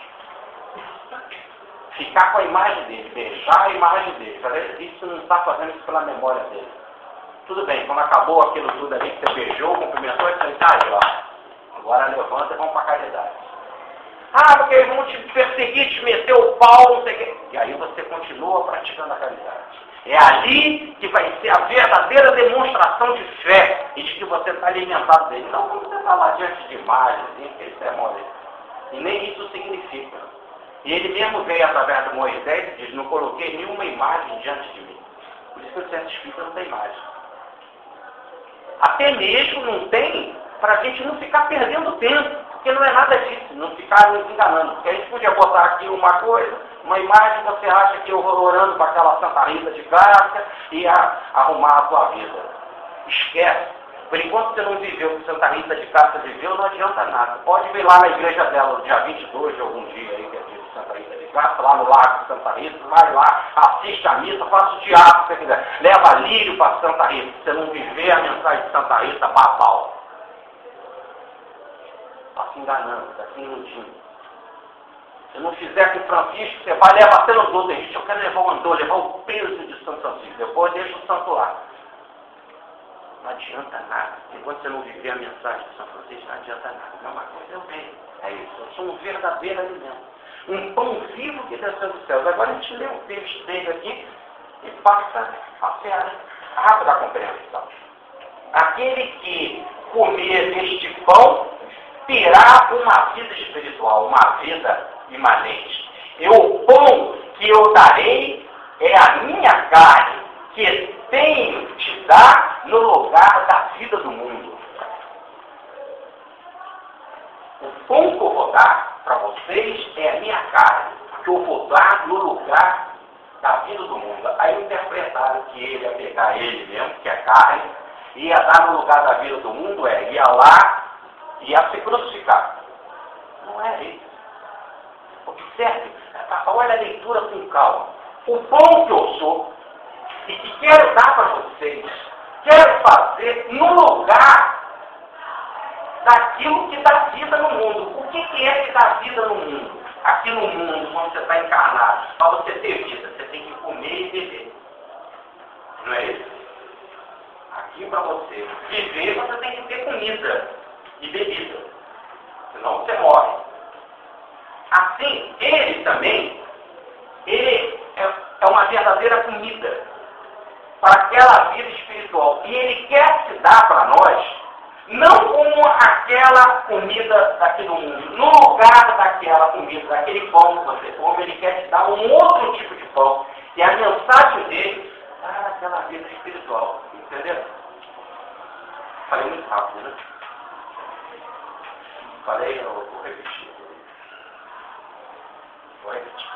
Ficar com a imagem dele, beijar a imagem dele. Isso não está fazendo isso pela memória dele. Tudo bem, quando acabou aquilo tudo ali que você beijou, cumprimentou, você está aí, ó. Agora levanta e vamos para a caridade. Ah, porque eles vão te perseguir, te meter o pau, não sei o quê. E aí você continua praticando a caridade. É ali que vai ser a verdadeira demonstração de fé e de que você está alimentado dele. Não, quando você está lá diante de imagens, isso é mole. E nem isso significa. E ele mesmo veio através do Moisés e diz, não coloquei nenhuma imagem diante de mim. Por isso que o Centro Espírita não tem imagem. Até mesmo não tem para a gente não ficar perdendo tempo. Porque não é nada disso, não ficar nos enganando. Porque a gente podia botar aqui uma coisa, uma imagem, você acha que eu vou orando para aquela Santa Rita de Cássia e arrumar a tua vida. Esquece. Por enquanto você não viveu o que Santa Rita de Cássia viveu, não adianta nada. Pode vir lá na igreja dela no dia 22 de algum dia, aí, que é dia de Santa Rita de Cássia, lá no Lago de Santa Rita, vai lá, assiste a missa, faça o teatro se você quiser. Leva lírio para Santa Rita. Se você não viver a mensagem de Santa Rita, babau. Está se enganando, está se iludindo. Se não fizer com Francisco, você vai levar até nos outros. Gente, eu quero levar o andor, levar o peso de São Francisco. Depois deixa o santo lá. Não adianta nada. Enquanto você não viver a mensagem de São Francisco, não adianta nada. A mesma coisa eu venho. É isso. Eu sou um verdadeiro alimento. Um pão vivo que desceu dos céus. Agora a gente lê o texto dele aqui e passa a ser rápida a compreensão. Aquele que comer deste pão terá uma vida espiritual, uma vida imanente. E o pão que eu darei é a minha carne, que tenho de dar no lugar da vida do mundo. O pão que eu vou dar para vocês é a minha carne, que eu vou dar no lugar da vida do mundo. Aí interpretaram que ele ia pegar ele mesmo, que é carne, ia dar no lugar da vida do mundo, ia lá, ia se crucificar. Não é isso. Observe, olha a leitura com calma. O pão que eu sou e que quero dar para vocês, quero fazer no lugar daquilo que dá vida no mundo. O que é que dá vida no mundo? Aqui no mundo, quando você está encarnado, para você ter vida, você tem que comer e beber. Não é isso? Aqui para você viver, você tem que ter comida e bebida. Senão você morre. Assim, ele também, ele é uma verdadeira comida para aquela vida espiritual. E ele quer te dar para nós, não como aquela comida daqui do mundo. No lugar daquela comida, daquele pão que você come, ele quer te dar um outro tipo de pão. E a mensagem dele para aquela vida espiritual. Entendeu? Falei muito rápido, né? Falei, eu vou repetir. Vou repetir.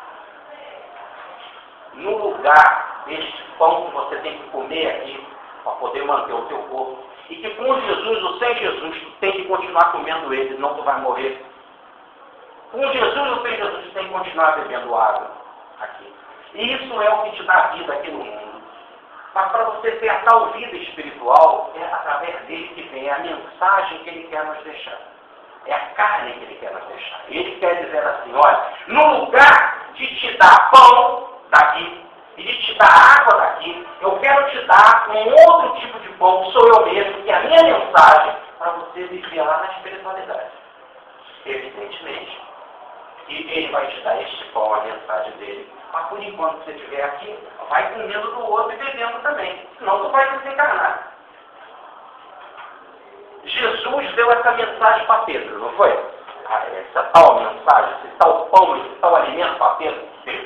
No lugar deste pão que você tem que comer aqui, para poder manter o teu corpo, e que com Jesus ou sem Jesus, tu tem que continuar comendo ele, senão tu vai morrer. Com Jesus ou sem Jesus, tu tem que continuar bebendo água aqui. E isso é o que te dá vida aqui no mundo. Mas para você ter a tal vida espiritual, é através dele que vem a mensagem que ele quer nos deixar. É a carne que ele quer nos deixar. Ele quer dizer assim, olha, no lugar de te dar pão daqui e de te dar água daqui, eu quero te dar um outro tipo de pão, que sou eu mesmo, que é a minha mensagem, para você viver lá na espiritualidade. Evidentemente, e ele vai te dar este pão, a mensagem dele. Mas por enquanto que você estiver aqui, vai comendo do outro e bebendo também. Senão tu vai desencarnar. Jesus deu essa mensagem para Pedro, não foi? Essa tal mensagem, esse tal pão, esse tal alimento para Pedro.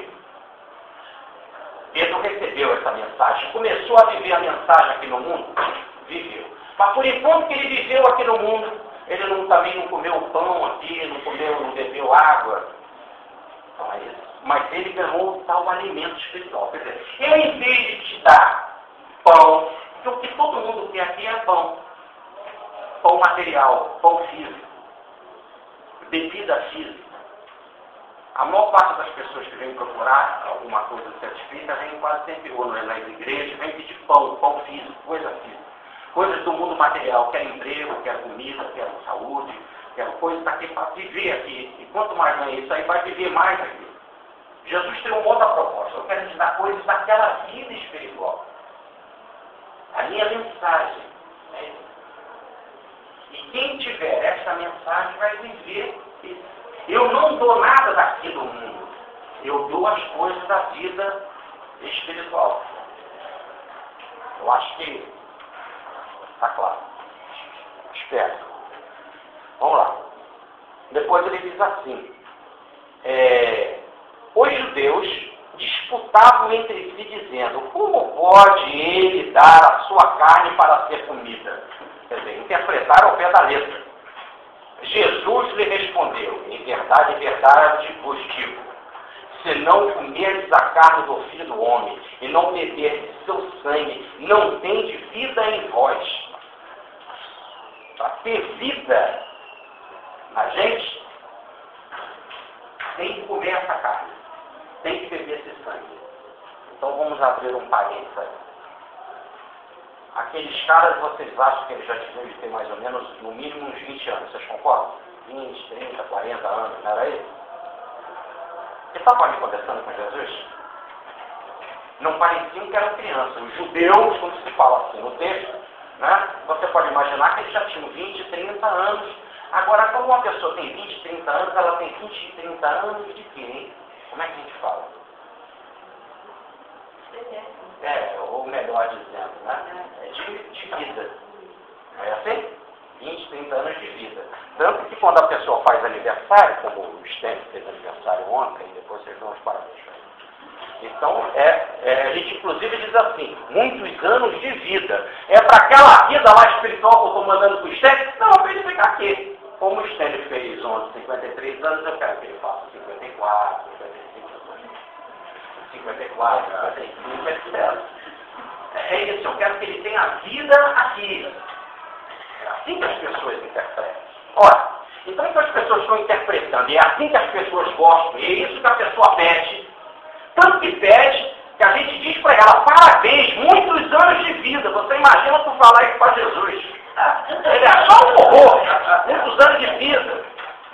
Pedro recebeu essa mensagem, começou a viver a mensagem aqui no mundo, viveu. Mas por enquanto que ele viveu aqui no mundo, ele também não comeu pão aqui, não bebeu água. Não é isso. Mas ele ganhou tal alimento espiritual. Quer dizer, ele, em vez de te dar pão, porque o que todo mundo quer aqui é pão. Pão material, pão físico, bebida física. A maior parte das pessoas que vêm procurar alguma coisa do Centro Espírita vem quase sempre, ou nas igrejas, vem pedir pão físico, coisa física. Coisas do mundo material, quer emprego, quer comida, quer saúde, quer coisas aqui para viver aqui. E quanto mais ganha isso aí, vai viver mais aqui. Jesus tem uma outra proposta. Eu quero te dar coisas daquela vida espiritual. A minha mensagem é isso. E quem tiver essa mensagem vai viver isso. Eu não dou nada daqui do mundo. Eu dou as coisas da vida espiritual. Eu acho que está claro. Espero. Vamos lá. Depois ele diz assim. Os judeus disputavam entre si, dizendo: como pode ele dar a sua carne para ser comida? Quer dizer, interpretaram ao pé da letra. Jesus lhe respondeu: em verdade vos digo, se não comerdes a carne do Filho do Homem e não beberdes seu sangue, não tendes vida em vós. Para ter vida na gente, tem que comer essa carne, tem que beber esse sangue. Então vamos abrir um parênteses aí. Aqueles caras, vocês acham que eles já deviam ter mais ou menos, no mínimo, uns 20 anos, vocês concordam? 20, 30, 40 anos, não era isso? Eles estavam ali conversando com Jesus? Não pareciam que eram crianças. Os judeus, quando se fala assim no texto, né, você pode imaginar que eles já tinham 20, 30 anos. Agora, quando uma pessoa tem 20, 30 anos, ela tem 20, 30 anos de quê, hein? Como é que a gente fala? Ou melhor dizendo, né? De vida. Não é assim? 20, 30 anos de vida. Tanto que quando a pessoa faz aniversário, como o Stan fez aniversário ontem, depois vocês dão os parabéns. Então, a gente inclusive diz assim, muitos anos de vida. É para aquela vida lá espiritual que eu estou mandando para o Stan? Não, para ele ficar aqui. Como o Stan fez ontem 53 anos, eu quero que ele faça 54, 55, etc. É isso, eu quero que ele tenha vida aqui. É assim que as pessoas interpretam. Ora, então que as pessoas estão interpretando, e é assim que as pessoas gostam, e é isso que a pessoa pede. Tanto que pede, que a gente diz para ela: parabéns, muitos anos de vida. Você imagina tu falar isso para Jesus. Ele é só um horror, muitos anos de vida.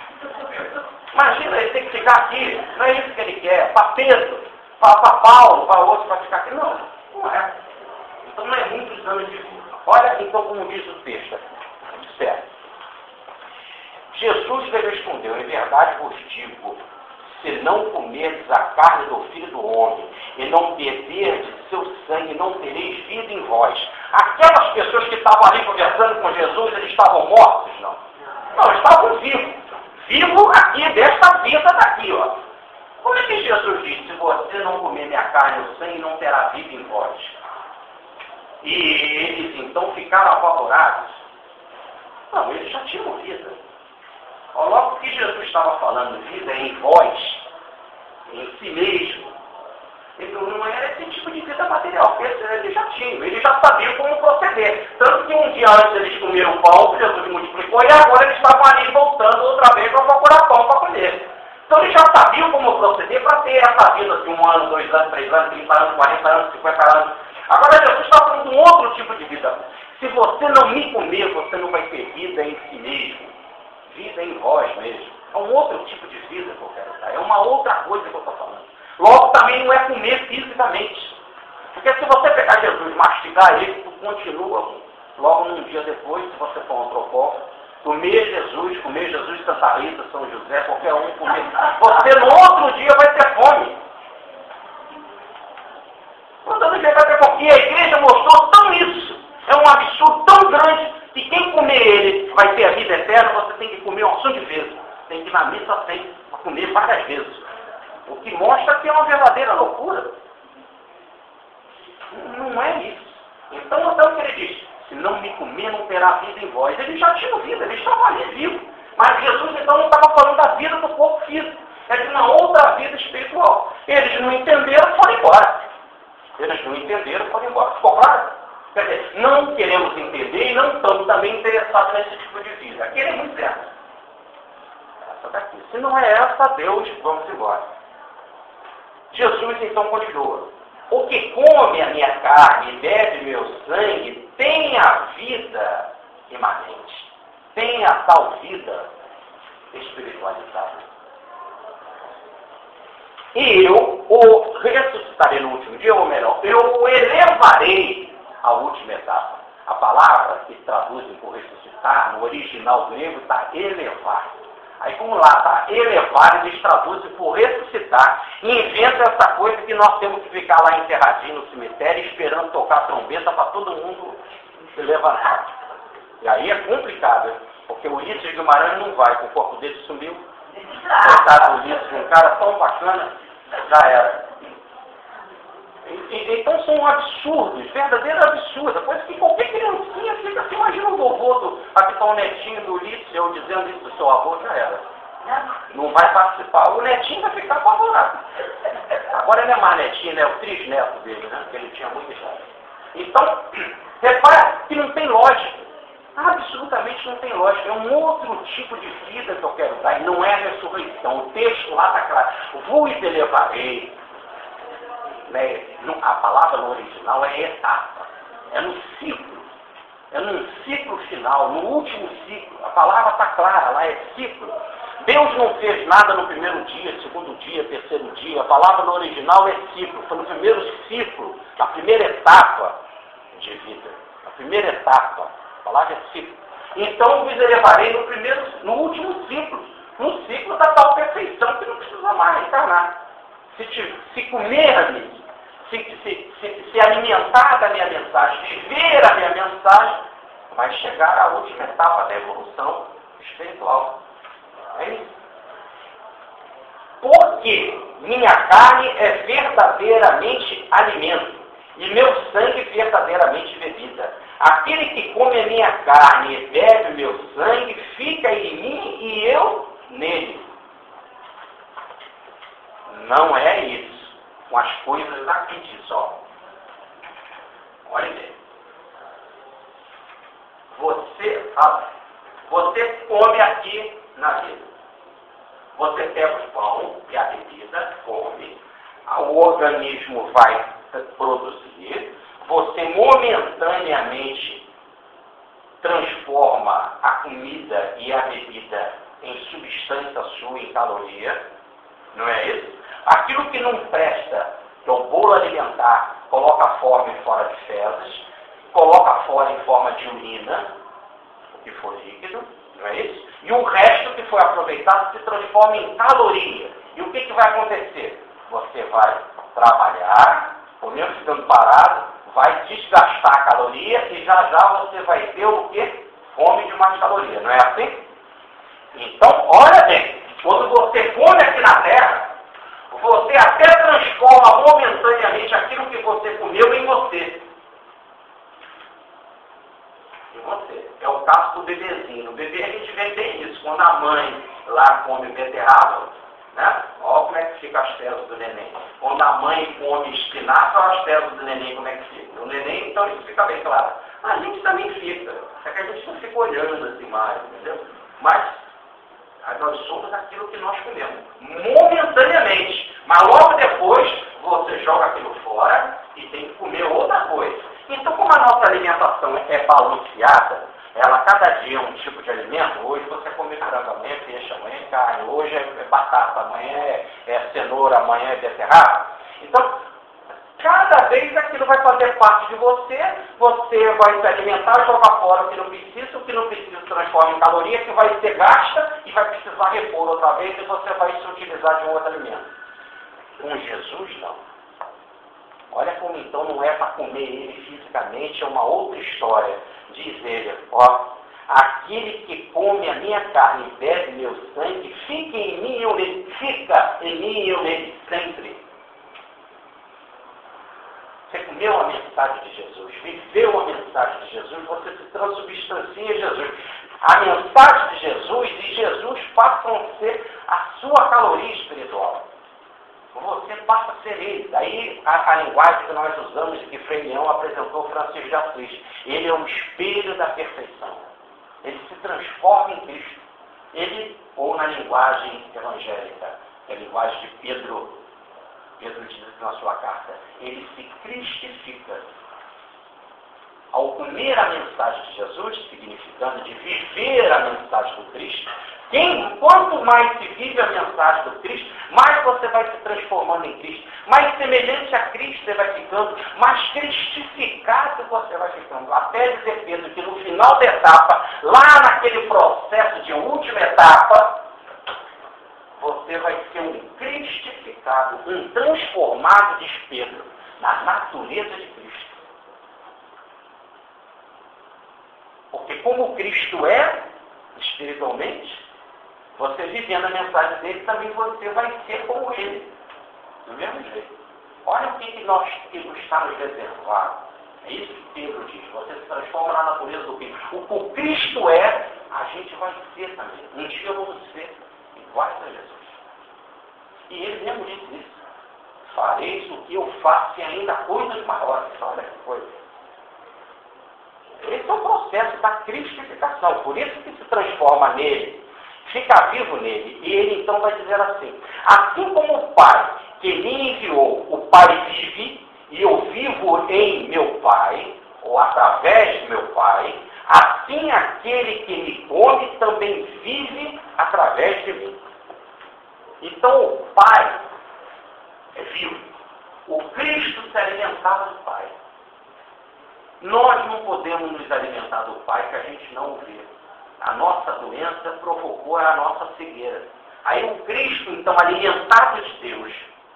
Imagina ele ter que ficar aqui, não é isso que ele quer, para Pedro, para Paulo, para outros, para ficar aqui. Não, não é. Então não é muitos anos de vida. Olha então como diz o texto. Certo. Jesus lhe respondeu: em verdade vos digo, se não comerdes a carne do Filho do Homem e não beberdes seu sangue, não tereis vida em vós. Aquelas pessoas que estavam ali conversando com Jesus, eles estavam mortos? Não. Não, estavam vivos. Vivos aqui, desta vida daqui, ó. Como é que Jesus disse: se você não comer minha carne e o sangue, não terá vida em vós? E eles então ficaram apavorados. Não, eles já tinham vida. Logo que Jesus estava falando vida em vós, em si mesmo, ele não era esse tipo de vida material, porque eles já tinham, eles já sabiam como proceder. Tanto que um dia antes eles comeram pão, Jesus multiplicou, e agora eles estavam ali voltando outra vez para procurar pão para comer. Então eles já sabiam como proceder para ter essa vida de 1 ano, 2 anos, 3 anos, 30 anos, 40 anos, 50 anos. Agora Jesus está falando de um outro tipo de vida. Se você não me comer, você não vai ter vida em si mesmo. Vida em vós mesmo. É um outro tipo de vida que eu quero dar. É uma outra coisa que eu estou falando. Logo, também não é comer fisicamente. Porque se você pegar Jesus e mastigar ele, tu continua. Logo, num dia depois, se você for um antropólogo, comer Jesus, Santa Rita, São José, qualquer um comer. Você no outro dia vai ter fome. No outro dia vai ter fome. E a igreja mostrou tão isso. É um absurdo tão grande que quem comer ele vai ter a vida eterna. Você tem que comer uma opção de vezes. Tem que ir na missa sempre para comer várias vezes. O que mostra que é uma verdadeira loucura. Não é isso. Então o que ele diz: se não me comer, não terá vida em vós. Eles já tinham vida, eles estavam ali vivos. Mas Jesus então não estava falando da vida do corpo físico. É de uma outra vida espiritual. Eles não entenderam, foram embora. Ficou claro? Quer dizer, não queremos entender e não estamos também interessados nesse tipo de vida. Queremos essa. Essa daqui. Se não é essa, Deus, vamos embora. Jesus então continua: o que come a minha carne e bebe meu sangue tem a vida imanente, tem a tal vida espiritualizada. E eu o ressuscitarei no último dia, ou melhor, eu o elevarei à última etapa. A palavra que traduzem por ressuscitar, no original grego, está elevar. Aí como lá está elevar, eles traduzem por ressuscitar e inventam essa coisa que nós temos que ficar lá enterradinho no cemitério esperando tocar a trombeta para todo mundo se levantar. E aí é complicado, porque o Ulisses Guimarães não vai, que o corpo dele sumiu. Coitado do Ulisses, um cara tão bacana, já era. Então são absurdos, verdadeiros absurdos. Coisa que qualquer criancinha fica assim, imagina um vovô do capitão Netinho do Ulisses, eu dizendo isso do seu avô, já era. Não vai participar, o netinho vai ficar apavorado. Agora ele é mais netinho, né? O trisneto dele, né? Porque ele tinha muitos netos. Então, repara que não tem lógica. Absolutamente não tem lógica. É um outro tipo de vida que eu quero dar, e não é a ressurreição. O texto lá está claro. Vos elevarei. Né? A palavra no original é etapa, é no ciclo, é num ciclo final, no último ciclo. A palavra está clara, lá é ciclo. Deus não fez nada no primeiro dia, segundo dia, terceiro dia. A palavra no original é ciclo, foi no primeiro ciclo, a primeira etapa de vida. A primeira etapa, a palavra é ciclo. Então vos elevarei no último ciclo, no ciclo da tal perfeição que não precisa mais reencarnar. Se comer-me, se alimentar da minha mensagem, viver a minha mensagem, vai chegar à última etapa da evolução espiritual. É isso. Porque minha carne é verdadeiramente alimento e meu sangue verdadeiramente bebida. Aquele que come a minha carne e bebe o meu sangue fica em mim e eu nele. Não é isso. Com as coisas aqui diz, ó. Olha bem. Você come aqui na vida. Você pega o pão e a bebida, come. O organismo vai produzir. Você momentaneamente transforma a comida e a bebida em substância sua, em caloria. Não é isso? Aquilo que não presta, que é o bolo alimentar, coloca fora em forma de fezes, coloca fora em forma de urina, o que for líquido, não é isso? E o resto que foi aproveitado se transforma em caloria. E o que vai acontecer? Você vai trabalhar, ou mesmo ficando parado, vai desgastar a caloria e já você vai ter o quê? Fome de mais caloria, não é assim? Então, olha bem, quando você come aqui na Terra, você até transforma momentaneamente aquilo que você comeu em você. Em você. É o caso do bebezinho. No bebê a gente vê bem isso. Quando a mãe lá come beterraba, né? Olha como é que fica as fezes do neném. Quando a mãe come espinafre, olha as fezes do neném como é que fica. O neném, então isso fica bem claro. A gente também fica. É que a gente não fica olhando assim mais, entendeu? Mas nós somos aquilo que nós comemos, momentaneamente. Mas logo depois, você joga aquilo fora e tem que comer outra coisa. Então, como a nossa alimentação é balanceada, ela cada dia é um tipo de alimento. Hoje você come frango, amanhã é peixe, amanhã é carne, hoje é batata, amanhã é cenoura, amanhã é beterraba. Então, cada vez aquilo vai fazer parte de você vai se alimentar, jogar fora o que não precisa transforma em caloria, que vai ser gasta e vai precisar repor outra vez e você vai se utilizar de um outro alimento. Com Jesus, não. Olha como então não é para comer ele fisicamente, é uma outra história. Diz ele, ó, aquele que come a minha carne e bebe meu sangue, fica em mim e eu nele sempre. Você comeu a mensagem de Jesus, viveu a mensagem de Jesus, você se transubstancia em Jesus. A mensagem de Jesus e Jesus passam a ser a sua caloria espiritual. Você passa a ser ele. Daí a linguagem que nós usamos, que Frei Leão apresentou Francisco de Assis. Ele é um espelho da perfeição. Ele se transforma em Cristo. Ele, ou na linguagem evangélica, que é a linguagem de Pedro diz na sua carta, ele se cristifica. Ao comer a mensagem de Jesus, significando de viver a mensagem do Cristo, quanto mais se vive a mensagem do Cristo, mais você vai se transformando em Cristo, mais semelhante a Cristo você vai ficando, mais cristificado você vai ficando. Até dizer Pedro que no final da etapa, lá naquele processo de última etapa, você vai ser um cristificado, um transformado de espírito na natureza de Cristo. Porque como Cristo é, espiritualmente, você vivendo a mensagem dele, também você vai ser como ele. Do mesmo jeito. Olha o que nos está nos reservado. É isso que Pedro diz. Você se transforma na natureza do Cristo. O que o Cristo é, a gente vai ser também. Um dia vamos ser iguais a Jesus. E ele mesmo disse isso. Fareis o que eu faço e ainda coisas maiores. Olha que coisa. Esse é o processo da cristificação. Por isso que se transforma nele, fica vivo nele. E ele então vai dizer assim: assim como o Pai que me enviou, o Pai vive, e eu vivo em meu Pai, ou através do meu Pai, assim aquele que me come também vive através de mim. Então o Pai é vivo. O Cristo se alimentava do Pai. Nós não podemos nos alimentar do Pai que a gente não o vê. A nossa doença provocou a nossa cegueira. Aí o Cristo, então, alimentado de Deus,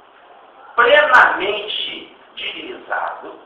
plenamente divinizado,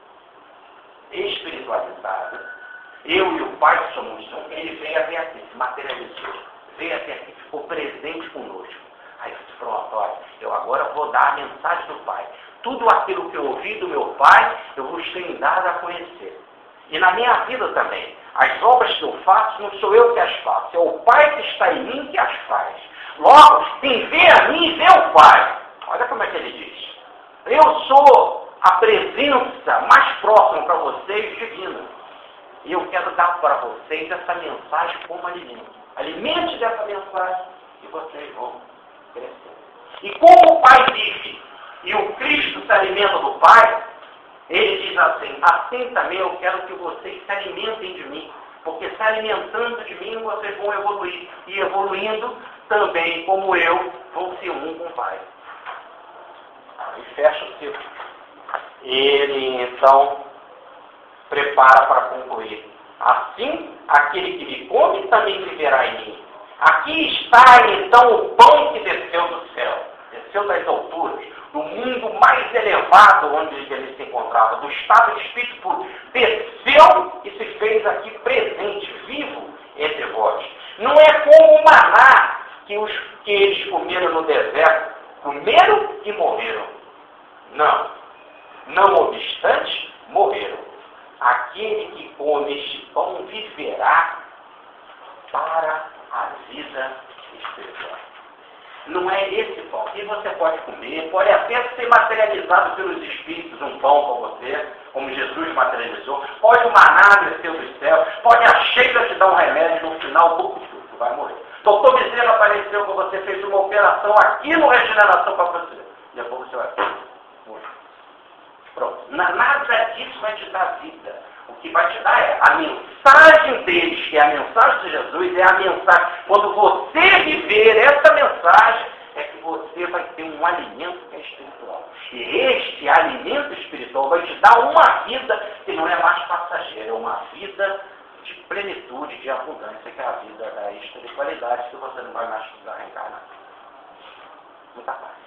espiritualizado, eu e o Pai somos um. Ele veio até aqui, se materializou, veio até aqui, ficou presente conosco. Aí eu disse: pronto, olha, eu agora vou dar a mensagem do Pai. Tudo aquilo que eu ouvi do meu Pai, eu vos tenho dado a conhecer. E na minha vida também, as obras que eu faço, não sou eu que as faço, é o Pai que está em mim que as faz. Logo, quem vê a mim, vê o Pai. Olha como é que ele diz. Eu sou a presença mais próxima para vocês divina. E eu quero dar para vocês essa mensagem como alimento. Alimente dessa mensagem e vocês vão crescer. E como o Pai vive e o Cristo se alimenta do Pai, ele diz assim também eu quero que vocês se alimentem de mim. Porque se alimentando de mim, vocês vão evoluir. E evoluindo também, como eu, vou ser um com o Pai. Aí fecha o ciclo. Ele, então, prepara para concluir. Assim, aquele que me come também viverá em mim. Aqui está, então, o pão que desceu do céu. Desceu das alturas, do mundo mais elevado onde ele se encontrava, do estado de espírito puro. Desceu e se fez aqui presente, vivo entre vós. Não é como o maná que eles comeram no deserto. Comeram e morreram. Não. Não obstante, morreram. Aquele que come este pão viverá para a vida espiritual. Não é esse pão que você pode comer, pode até ser materializado pelos Espíritos, um pão para você, como Jesus materializou. Pode o maná descer do céu, pode a cheira te dar um remédio, no final tu vai morrer. Doutor Bezerra apareceu com você, fez uma operação aqui no Regeneração para você. Depois você vai morrer. Pronto. Nada disso vai te dar vida. O que vai te dar é a mensagem deles, que é a mensagem de Jesus, é a mensagem. Quando você viver essa mensagem, é que você vai ter um alimento que é espiritual. E este alimento espiritual vai te dar uma vida que não é mais passageira, é uma vida de plenitude, de abundância, que é a vida da espiritualidade, que você não vai mais precisar reencarnar. Muita paz.